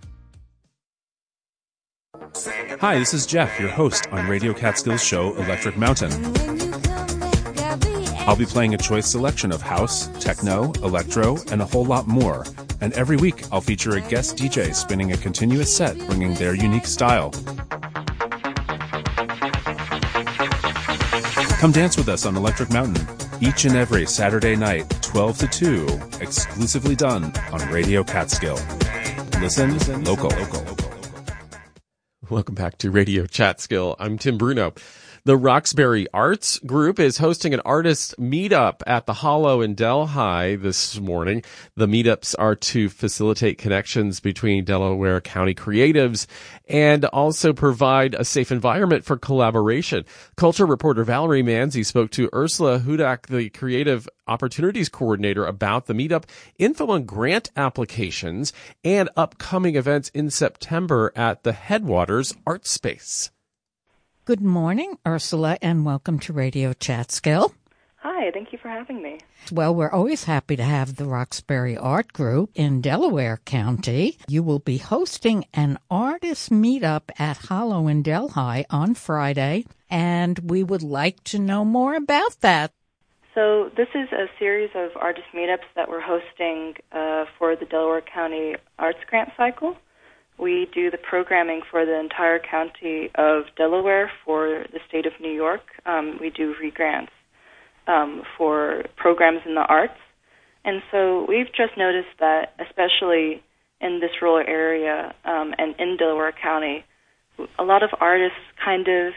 Hi, this is Jeff, your host on Radio Catskill's show Electric Mountain. I'll be playing a choice selection of house, techno, electro, and a whole lot more. And every week, I'll feature a guest D J spinning a continuous set, bringing their unique style. Come dance with us on Electric Mountain each and every Saturday night, twelve to two, exclusively done on Radio Catskill. Listen, Listen local. local. Welcome back to Radio Chatskill. I'm Tim Bruno. The Roxbury Arts Group is hosting an artist meetup at the Hollow in Delhi this morning. The meetups are to facilitate connections between Delaware County creatives and also provide a safe environment for collaboration. Culture reporter Valerie Manzi spoke to Ursula Hudak, the Creative Opportunities Coordinator, about the meetup, info on grant applications, and upcoming events in September at the Headwaters Art Space. Good morning, Ursula, and welcome to Radio Chatskill. Hi, thank you for having me. Well, we're always happy to have the Roxbury Art Group in Delaware County. You will be hosting an artist meetup at Hollow in Delhi on Friday, and we would like to know more about that. So this is a series of artist meetups that we're hosting uh, for the Delaware County Arts Grant Cycle. We do the programming for the entire county of Delaware for the state of New York. Um, we do re-grants um, for programs in the arts. And so we've just noticed that, especially in this rural area um, and in Delaware County, a lot of artists kind of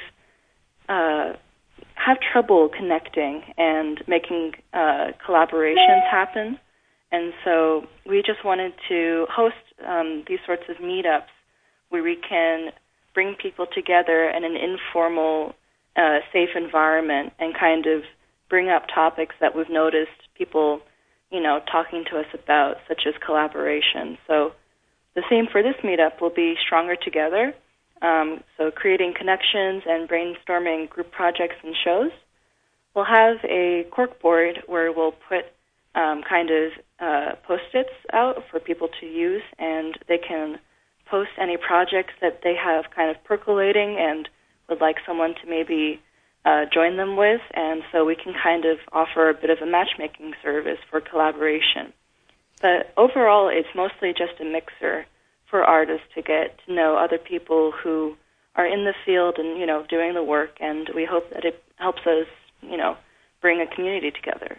uh, have trouble connecting and making uh, collaborations happen. And so we just wanted to host um, these sorts of meetups where we can bring people together in an informal, uh, safe environment and kind of bring up topics that we've noticed people, you know, talking to us about, such as collaboration. So the theme for this meetup will be Stronger Together, um, so creating connections and brainstorming group projects and shows. We'll have a corkboard where we'll put um, kind of uh, post-its out for people to use, and they can post any projects that they have kind of percolating and would like someone to maybe uh, join them with, and so we can kind of offer a bit of a matchmaking service for collaboration. But overall, it's mostly just a mixer for artists to get to know other people who are in the field and, you know, doing the work, and we hope that it helps us, you know, bring a community together.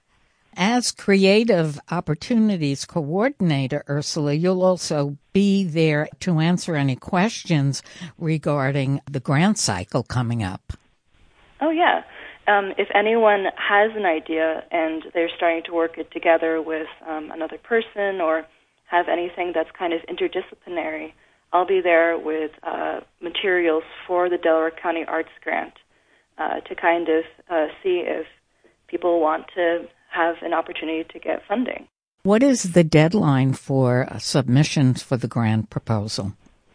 As Creative Opportunities Coordinator, Ursula, you'll also be there to answer any questions regarding the grant cycle coming up. Oh, yeah. Um, if anyone has an idea and they're starting to work it together with um, another person or have anything that's kind of interdisciplinary, I'll be there with uh, materials for the Delaware County Arts Grant uh, to kind of uh, see if people want to have an opportunity to get funding. What is the deadline for uh, submissions for the grant proposal?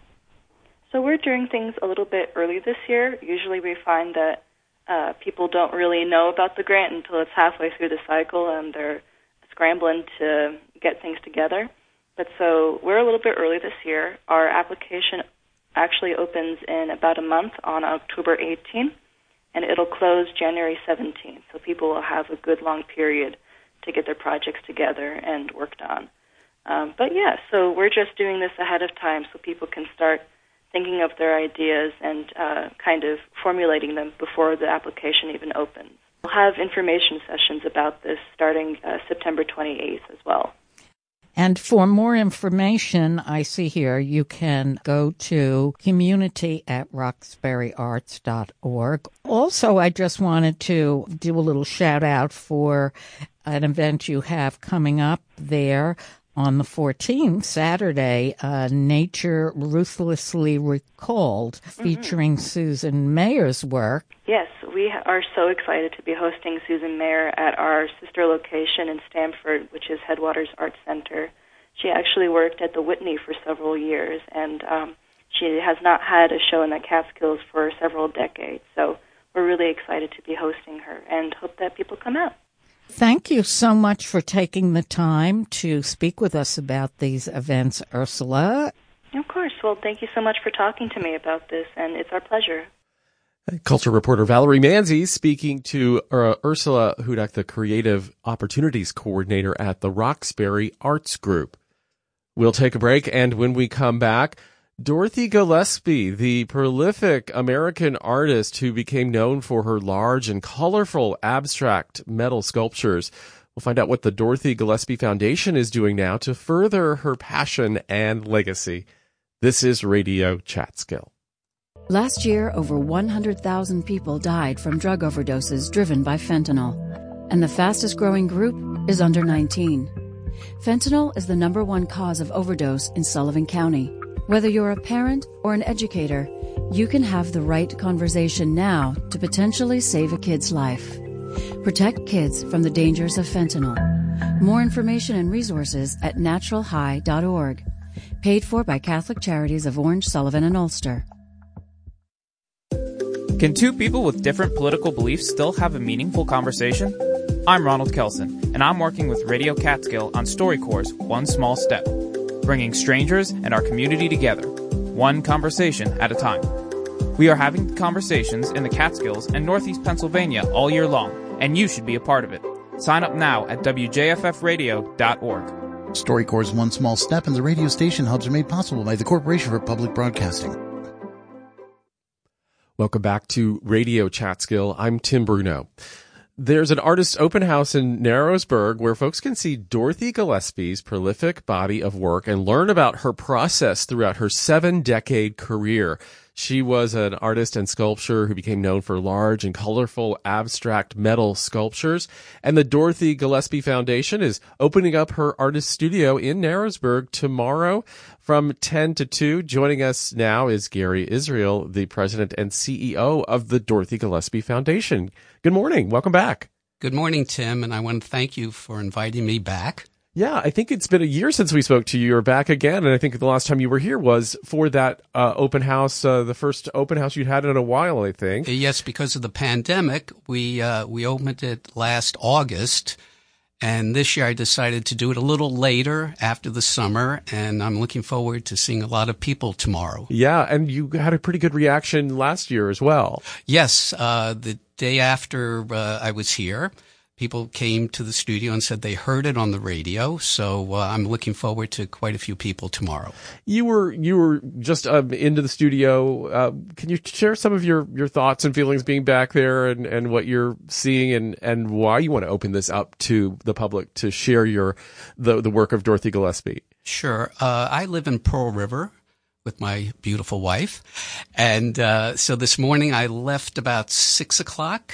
So we're doing things a little bit early this year. Usually we find that uh, people don't really know about the grant until it's halfway through the cycle and they're scrambling to get things together. But so we're a little bit early this year. Our application actually opens in about a month on October eighteenth, and it'll close January seventeenth. So people will have a good long period to get their projects together and worked on. Um, but yeah, so we're just doing this ahead of time so people can start thinking of their ideas and uh, kind of formulating them before the application even opens. We'll have information sessions about this starting uh, September twenty-eighth as well. And for more information, I see here you can go to community at roxbury arts dot org. Also, I just wanted to do a little shout out for an event you have coming up there on the fourteenth, Saturday, uh, Nature Ruthlessly Recalled, featuring mm-hmm. Susan Mayer's work. Yes, we are so excited to be hosting Susan Mayer at our sister location in Stamford, which is Headwaters Arts Center. She actually worked at the Whitney for several years, and um, she has not had a show in the Catskills for several decades. So we're really excited to be hosting her and hope that people come out. Thank you so much for taking the time to speak with us about these events, Ursula. Of course. Well, thank you so much for talking to me about this, and it's our pleasure. Culture reporter Valerie Manzi speaking to uh, Ursula Hudak, the Creative Opportunities Coordinator at the Roxbury Arts Group. We'll take a break, and when we come back, Dorothy Gillespie, the prolific American artist who became known for her large and colorful abstract metal sculptures. We'll find out what the Dorothy Gillespie Foundation is doing now to further her passion and legacy. This is Radio Catskill. Last year, over one hundred thousand people died from drug overdoses driven by fentanyl. And the fastest growing group is under nineteen. Fentanyl is the number one cause of overdose in Sullivan County. Whether you're a parent or an educator, you can have the right conversation now to potentially save a kid's life. Protect kids from the dangers of fentanyl. More information and resources at natural high dot org. Paid for by Catholic Charities of Orange, Sullivan, and Ulster. Can two people with different political beliefs still have a meaningful conversation? I'm Ronald Kelson, and I'm working with Radio Catskill on StoryCorps' One Small Step, bringing strangers and our community together, one conversation at a time. We are having conversations in the Catskills and Northeast Pennsylvania all year long, and you should be a part of it. Sign up now at w j f f radio dot org. StoryCorps' One Small Step and the radio station hubs are made possible by the Corporation for Public Broadcasting. Welcome back to Radio Catskill. I'm Tim Bruno. There's an artist open house in Narrowsburg where folks can see Dorothy Gillespie's prolific body of work and learn about her process throughout her seven-decade career. She was an artist and sculptor who became known for large and colorful abstract metal sculptures. And the Dorothy Gillespie Foundation is opening up her artist studio in Narrowsburg tomorrow from ten to two. Joining us now is Gary Israel, the president and C E O of the Dorothy Gillespie Foundation. Good morning. Welcome back. Good morning, Tim, and I want to thank you for inviting me back. Yeah, I think it's been a year since we spoke to you. You're back again, and I think the last time you were here was for that uh, open house, uh, the first open house you'd had in a while, I think. Yes, because of the pandemic, we uh, we opened it last August, and this year I decided to do it a little later after the summer, and I'm looking forward to seeing a lot of people tomorrow. Yeah, and you had a pretty good reaction last year as well. Yes, uh, the day after uh, I was here, people came to the studio and said they heard it on the radio, so uh, I'm looking forward to quite a few people tomorrow. You were you were just um, into the studio. Uh, can you share some of your, your thoughts and feelings being back there and, and what you're seeing and, and why you want to open this up to the public to share your the, the work of Dorothy Gillespie? Sure. Uh, I live in Pearl River with my beautiful wife, and uh, so this morning I left about six o'clock.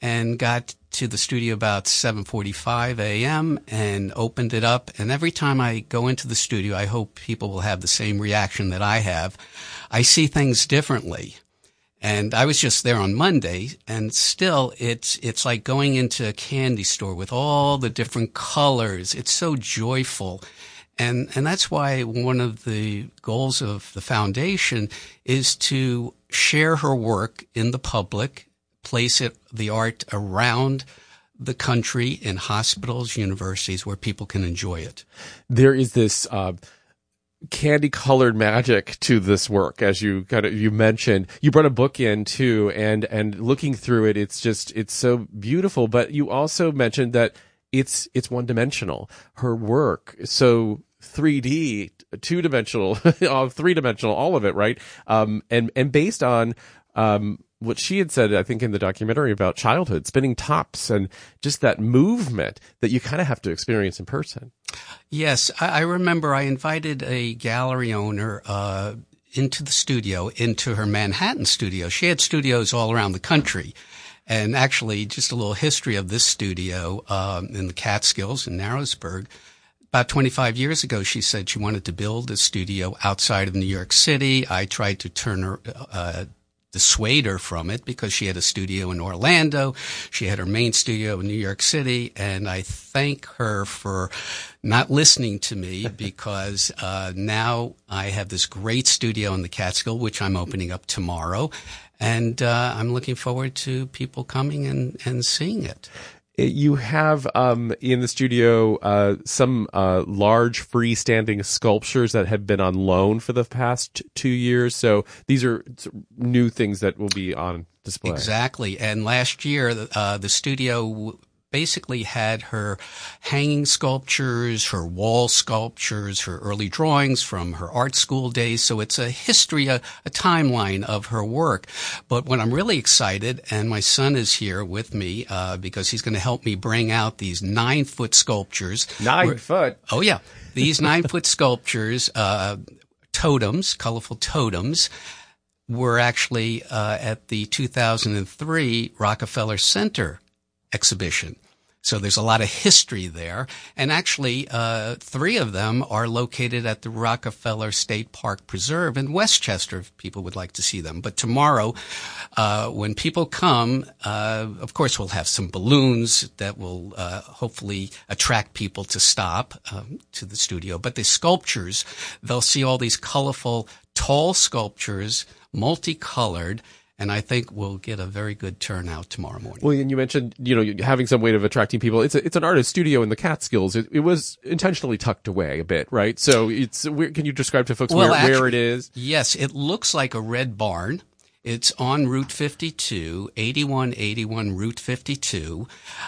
and got to the studio about seven forty-five a.m. and opened it up. And every time I go into the studio, I hope people will have the same reaction that I have. I see things differently. And I was just there on Monday, and still it's it's like going into a candy store with all the different colors. It's so joyful. And and that's why one of the goals of the foundation is to share her work in the public, place it, the art around the country in hospitals, universities, where people can enjoy it. There is this uh, candy-colored magic to this work, as you kind of you mentioned. You brought a book in too, and and looking through it, it's just it's so beautiful. But you also mentioned that it's it's one-dimensional. Her work, so three D, two-dimensional, three-dimensional, all of it, right? Um, and and based on um. what she had said, I think, in the documentary about childhood, spinning tops, and just that movement that you kind of have to experience in person. Yes, I, I remember I invited a gallery owner uh, into the studio, into her Manhattan studio. She had studios all around the country. And actually, just a little history of this studio um, in the Catskills in Narrowsburg. About twenty-five years ago, she said she wanted to build a studio outside of New York City. I tried to turn her uh dissuade her from it because she had a studio in Orlando. She had her main studio in New York City. And I thank her for not listening to me because uh now I have this great studio in the Catskill, which I'm opening up tomorrow. And uh I'm looking forward to people coming and, and seeing it. You have um, in the studio uh, some uh, large freestanding sculptures that have been on loan for the past two years. So these are new things that will be on display. Exactly. And last year, uh, the studio basically had her hanging sculptures, her wall sculptures, her early drawings from her art school days. So it's a history, a, a timeline of her work. But what I'm really excited, and my son is here with me uh, because he's going to help me bring out these nine-foot sculptures. Nine Where, foot? Oh, yeah. These nine-foot sculptures, uh, totems, colorful totems, were actually uh, at the two thousand three Rockefeller Center exhibition. So there's a lot of history there. And actually, uh, three of them are located at the Rockefeller State Park Preserve in Westchester, if people would like to see them. But tomorrow, uh, when people come, uh, of course, we'll have some balloons that will, uh, hopefully attract people to stop, um, to the studio. But the sculptures, they'll see all these colorful, tall sculptures, multicolored, and I think we'll get a very good turnout tomorrow morning. Well, and you mentioned, you know, having some way of attracting people. It's a, it's an artist studio in the Catskills. It, it was intentionally tucked away a bit, right? So it's, where, can you describe to folks well, where, actually, where it is? Yes, it looks like a red barn. It's on Route fifty-two, eighty-one eighty-one Route fifty-two.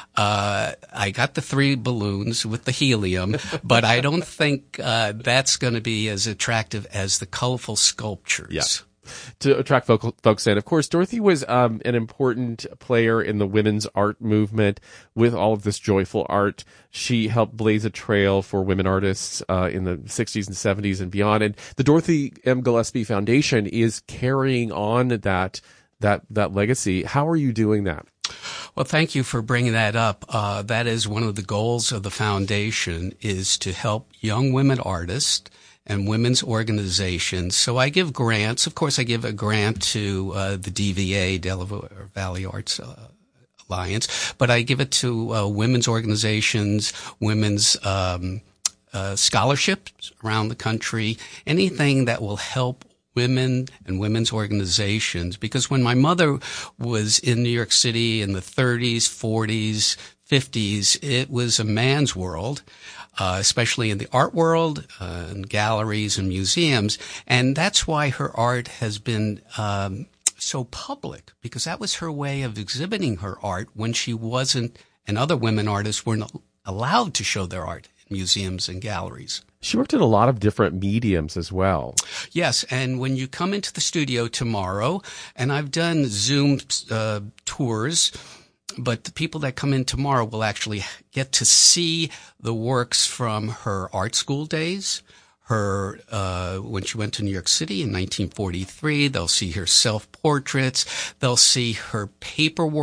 Uh, I got the three balloons with the helium, but I don't think uh, that's going to be as attractive as the colorful sculptures. Yeah. To attract folks in. Of course, Dorothy was um, an important player in the women's art movement with all of this joyful art. She helped blaze a trail for women artists uh, in the sixties and seventies and beyond. And the Dorothy M. Gillespie Foundation is carrying on that that that legacy. How are you doing that? Well, thank you for bringing that up. Uh, that is one of the goals of the foundation, is to help young women artists and women's organizations. So I give grants. Of course, I give a grant to uh, the D V A, Delaware Valley Arts uh, Alliance, but I give it to uh, women's organizations, women's um, uh, scholarships around the country, anything that will help women and women's organizations. Because when my mother was in New York City in the thirties, forties, fifties, it was a man's world. Uh, especially in the art world, uh, in galleries and museums. And that's why her art has been um, so public, because that was her way of exhibiting her art when she wasn't, and other women artists weren't allowed to show their art in museums and galleries. She worked in a lot of different mediums as well. Yes, and when you come into the studio tomorrow, and I've done Zoom uh, tours, but the people that come in tomorrow will actually get to see the works from her art school days, her uh when she went to New York City in nineteen forty-three. They'll see her self-portraits. They'll see her paperworks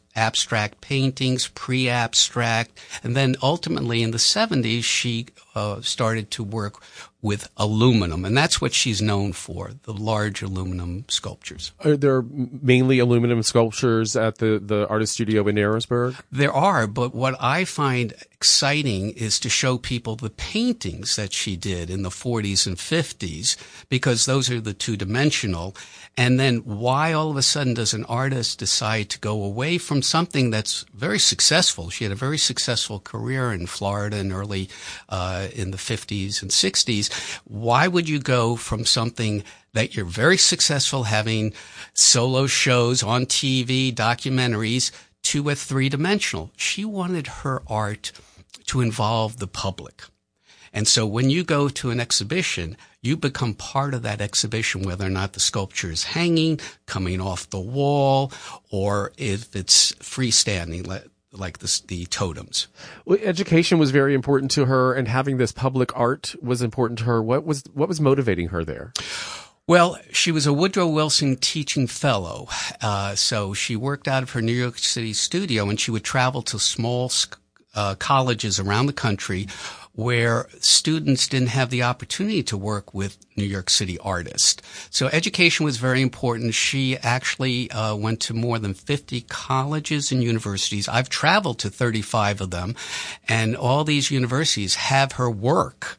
abstract paintings, pre-abstract, and then ultimately in the seventies she uh, started to work with aluminum, and that's what she's known for, the large aluminum sculptures. Are there mainly aluminum sculptures at the, the artist studio in Narrowsburg? There are, but what I find exciting is to show people the paintings that she did in the forties and fifties, because those are the two-dimensional. And then why all of a sudden does an artist decide to go away from something that's very successful? She had a very successful career in Florida and early uh, in the fifties and sixties. Why would you go from something that you're very successful having solo shows on T V, documentaries, to a three-dimensional? She wanted her art to involve the public. And so when you go to an exhibition, you become part of that exhibition, whether or not the sculpture is hanging, coming off the wall, or if it's freestanding, like the, the totems. Well, education was very important to her, and having this public art was important to her. What was what was motivating her there? Well, she was a Woodrow Wilson teaching fellow, uh, so she worked out of her New York City studio, and she would travel to small uh, colleges around the country where students didn't have the opportunity to work with New York City artists. So education was very important. She actually uh, went to more than fifty colleges and universities. I've traveled to thirty-five of them, and all these universities have her work.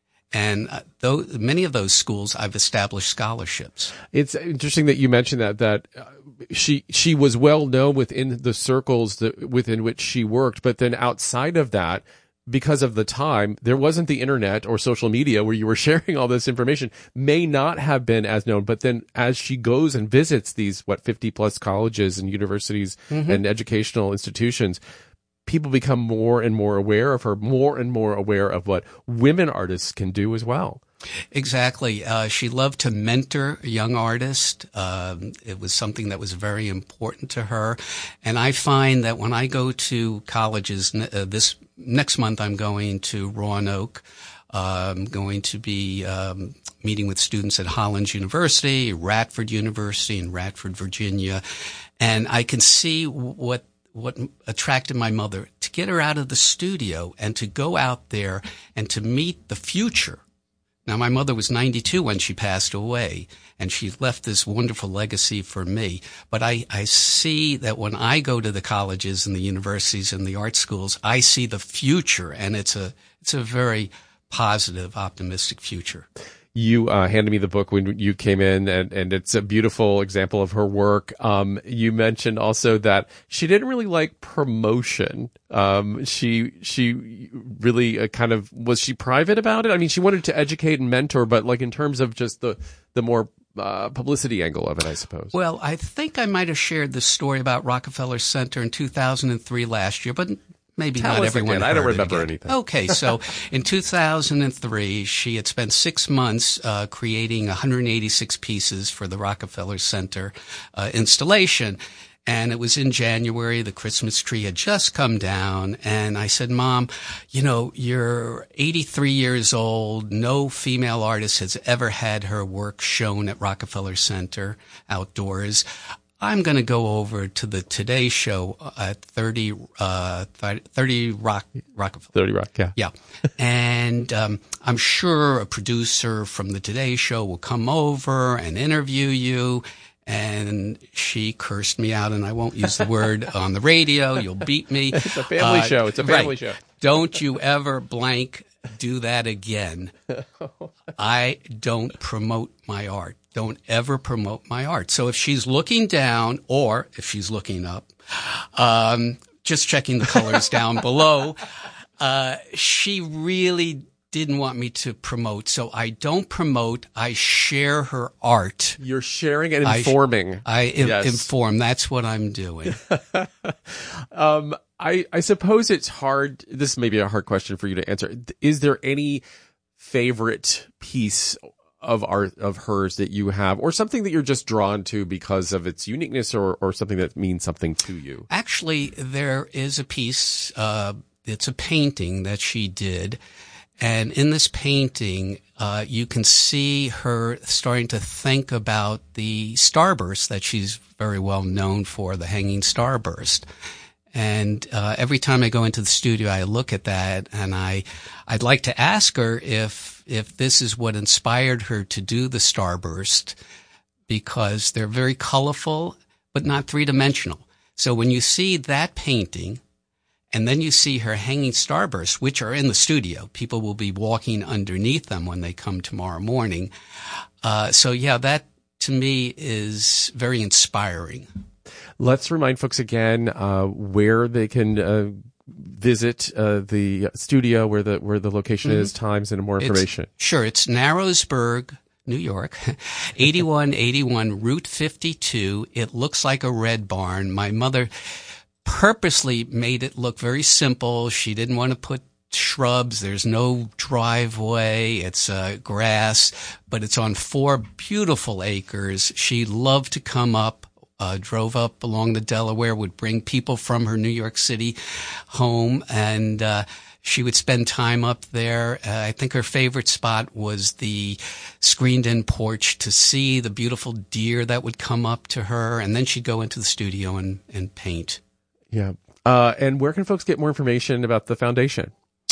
And uh, those, many of those schools, I've established scholarships. It's interesting that you mentioned that, that uh, she she was well known within the circles that, within which she worked, but then outside of that, because of the time, there wasn't the internet or social media where you were sharing all this information, may not have been as known. But then as she goes and visits these, what, fifty plus colleges and universities mm-hmm. and educational institutions, people become more and more aware of her, more and more aware of what women artists can do as well. Exactly. Uh, she loved to mentor young artists. Um, it was something that was very important to her. And I find that when I go to colleges, uh, this next month I'm going to Roanoke. Uh, I'm going to be um, meeting with students at Hollins University, Radford University in Radford, Virginia. And I can see what what attracted my mother, to get her out of the studio and to go out there and to meet the future. Now, my mother was ninety-two when she passed away, and she left this wonderful legacy for me. But I, I see that when I go to the colleges and the universities and the art schools, I see the future, and it's a it's a very positive, optimistic future. You uh, handed me the book when you came in, and, and it's a beautiful example of her work. Um, you mentioned also that she didn't really like promotion. Um, she she really uh, kind of, was she private about it? I mean, she wanted to educate and mentor, but like in terms of just the the more uh, publicity angle of it, I suppose. Well, I think I might have shared this story about Rockefeller Center in two thousand three last year, but maybe Tell not us everyone. Again. I don't remember anything. Okay, so in two thousand three, she had spent six months uh, creating one hundred eighty-six pieces for the Rockefeller Center uh, installation. And it was in January. The Christmas tree had just come down. And I said, Mom, you know, you're eighty-three years old. No female artist has ever had her work shown at Rockefeller Center outdoors. I'm going to go over to the Today Show at thirty, uh, thirty Rock, Rockefeller. thirty Rock, yeah. Yeah. And, um, I'm sure a producer from the Today Show will come over and interview you. And she cursed me out, and I won't use the word on the radio. You'll beat me. It's a family uh, show. It's a family right. show. Don't you ever blank do that again. I don't promote my art. Don't ever promote my art. So if she's looking down, or if she's looking up, um, just checking the colors down below, uh, she really didn't want me to promote. So I don't promote. I share her art. You're sharing and informing. I, I yes. inform. That's what I'm doing. um, I, I suppose it's hard. This may be a hard question for you to answer. Is there any favorite piece of art of hers that you have, or something that you're just drawn to because of its uniqueness, or, or something that means something to you? Actually, there is a piece, uh, it's a painting that she did, And in this painting, uh, you can see her starting to think about the starburst that she's very well known for, the hanging starburst. And uh, every time I go into the studio, I look at that, and I, I'd like to ask her if if this is what inspired her to do the starburst, because they're very colorful, but not three-dimensional. So when you see that painting, and then you see her hanging starbursts, which are in the studio, people will be walking underneath them when they come tomorrow morning. Uh, so yeah, that to me is very inspiring. Let's remind folks again uh, where they can uh, visit uh, the studio, where the where the location mm-hmm. is, times, and more information. It's, sure, it's Narrowsburg, New York, eighty-one eighty-one Route fifty-two. It looks like a red barn. My mother purposely made it look very simple. She didn't want to put shrubs. There's no driveway. It's uh, grass, but it's on four beautiful acres. She loved to come up. Uh, drove up along the Delaware, would bring people from her New York City home, and uh, she would spend time up there. Uh, I think her favorite spot was the screened-in porch to see the beautiful deer that would come up to her, and then she'd go into the studio and, and paint. Yeah. Uh, and where can folks get more information about the foundation?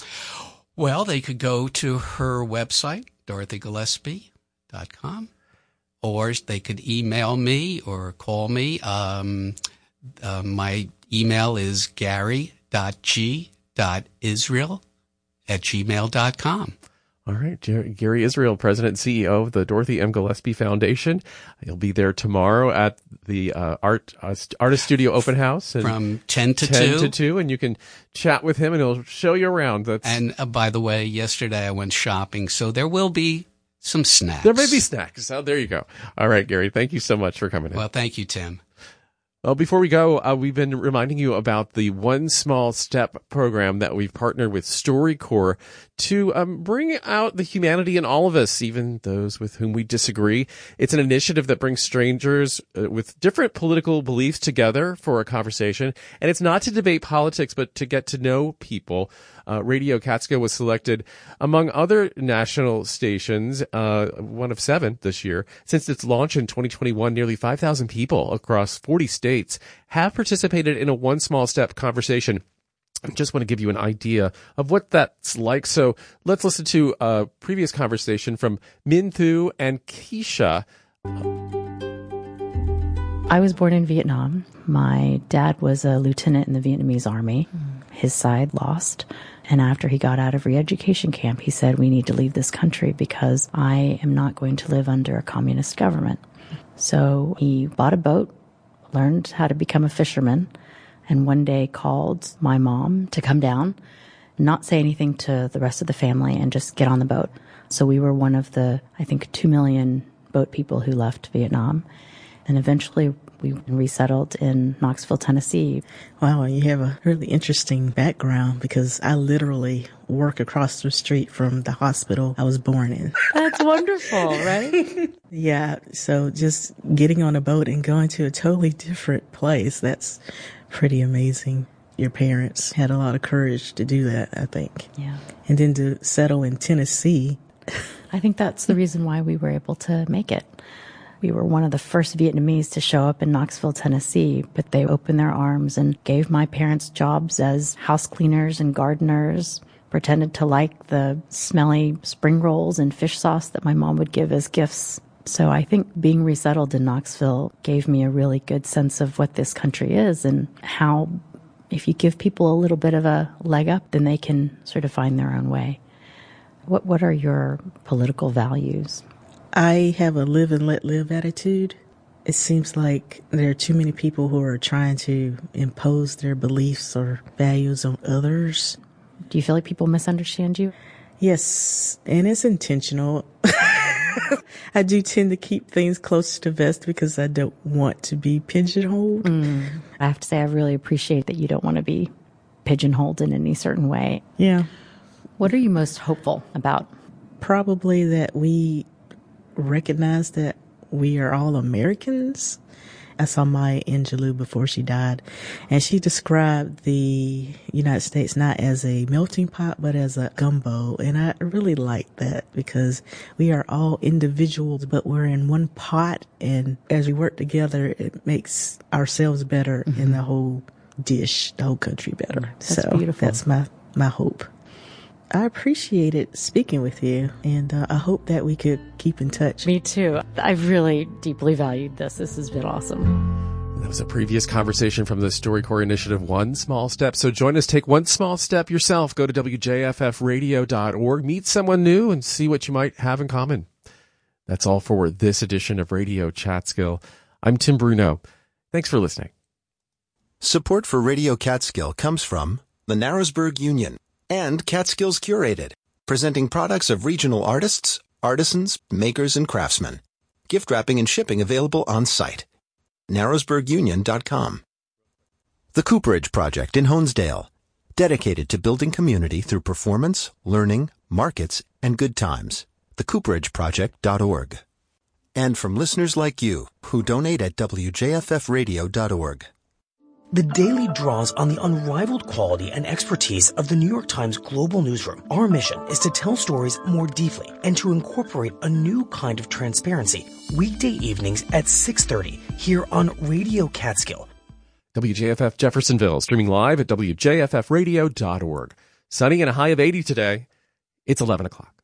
Well, they could go to her website, dorothy gillespie dot com. Or they could email me or call me. Um, uh, my email is gary dot g dot israel at gmail dot com. All right. Gary Israel, President and C E O of the Dorothy M. Gillespie Foundation. You'll be there tomorrow at the uh, Art uh, Artist Studio Open House. And from ten to two. ten to two, and you can chat with him, and he'll show you around. That's... And uh, by the way, yesterday I went shopping, so there will be some snacks. There may be snacks. Oh, there you go. All right, Gary. Thank you so much for coming in. Well, thank you, Tim. Well, before we go, uh, we've been reminding you about the One Small Step program that we've partnered with StoryCorps to um, bring out the humanity in all of us, even those with whom we disagree. It's an initiative that brings strangers uh, with different political beliefs together for a conversation. And it's not to debate politics, but to get to know people. Uh, Radio Catskill was selected among other national stations, uh, one of seven this year. Since its launch in twenty twenty-one, nearly five thousand people across forty states have participated in a One Small Step conversation. I just want to give you an idea of what that's like. So let's listen to a previous conversation from Minh Thu and Keisha. I was born in Vietnam. My dad was a lieutenant in the Vietnamese army. His side lost. And after he got out of re-education camp, he said, we need to leave this country because I am not going to live under a communist government. So he bought a boat, learned how to become a fisherman, and one day called my mom to come down, not say anything to the rest of the family, and just get on the boat. So we were one of the, I think, two million boat people who left Vietnam. And eventually we resettled in Knoxville, Tennessee. Wow, you have a really interesting background because I literally work across the street from the hospital I was born in. That's wonderful, right? Yeah, so just getting on a boat and going to a totally different place, that's pretty amazing. Your parents had a lot of courage to do that, I think. Yeah. And then to settle in Tennessee. I think that's the reason why we were able to make it. We were one of the first Vietnamese to show up in Knoxville, Tennessee, but they opened their arms and gave my parents jobs as house cleaners and gardeners, pretended to like the smelly spring rolls and fish sauce that my mom would give as gifts. So I think being resettled in Knoxville gave me a really good sense of what this country is and how if you give people a little bit of a leg up, then they can sort of find their own way. What what are your political values? I have a live and let live attitude. It seems like there are too many people who are trying to impose their beliefs or values on others. Do you feel like people misunderstand you? Yes, and it's intentional. I do tend to keep things close to the vest because I don't want to be pigeonholed. Mm. I have to say I really appreciate that you don't want to be pigeonholed in any certain way. Yeah. What are you most hopeful about? Probably that we recognize that we are all Americans I saw Maya Angelou before she died, and she described the United States not as a melting pot, but as a gumbo. And I really like that because we are all individuals, but we're in one pot. And as we work together, it makes ourselves better mm-hmm. and the whole dish, the whole country better. That's so beautiful. That's my, my hope. I appreciated speaking with you, and uh, I hope that we could keep in touch. Me too. I've really deeply valued this. This has been awesome. That was a previous conversation from the StoryCorps Initiative, One Small Step. So join us, take one small step yourself. Go to W J F F radio dot org, meet someone new, and see what you might have in common. That's all for this edition of Radio Catskill. I'm Tim Bruno. Thanks for listening. Support for Radio Catskill comes from the Narrowsburg Union and Catskills Curated, presenting products of regional artists, artisans, makers, and craftsmen. Gift wrapping and shipping available on site. narrowsburg union dot com. The Cooperage Project in Honesdale, dedicated to building community through performance, learning, markets, and good times. the cooperage project dot org. And from listeners like you who donate at W J F F radio dot org. The Daily draws on the unrivaled quality and expertise of the New York Times Global Newsroom. Our mission is to tell stories more deeply and to incorporate a new kind of transparency. Weekday evenings at six thirty here on Radio Catskill. W J F F Jeffersonville, streaming live at W J F F radio dot org. Sunny and a high of eighty today. It's eleven o'clock.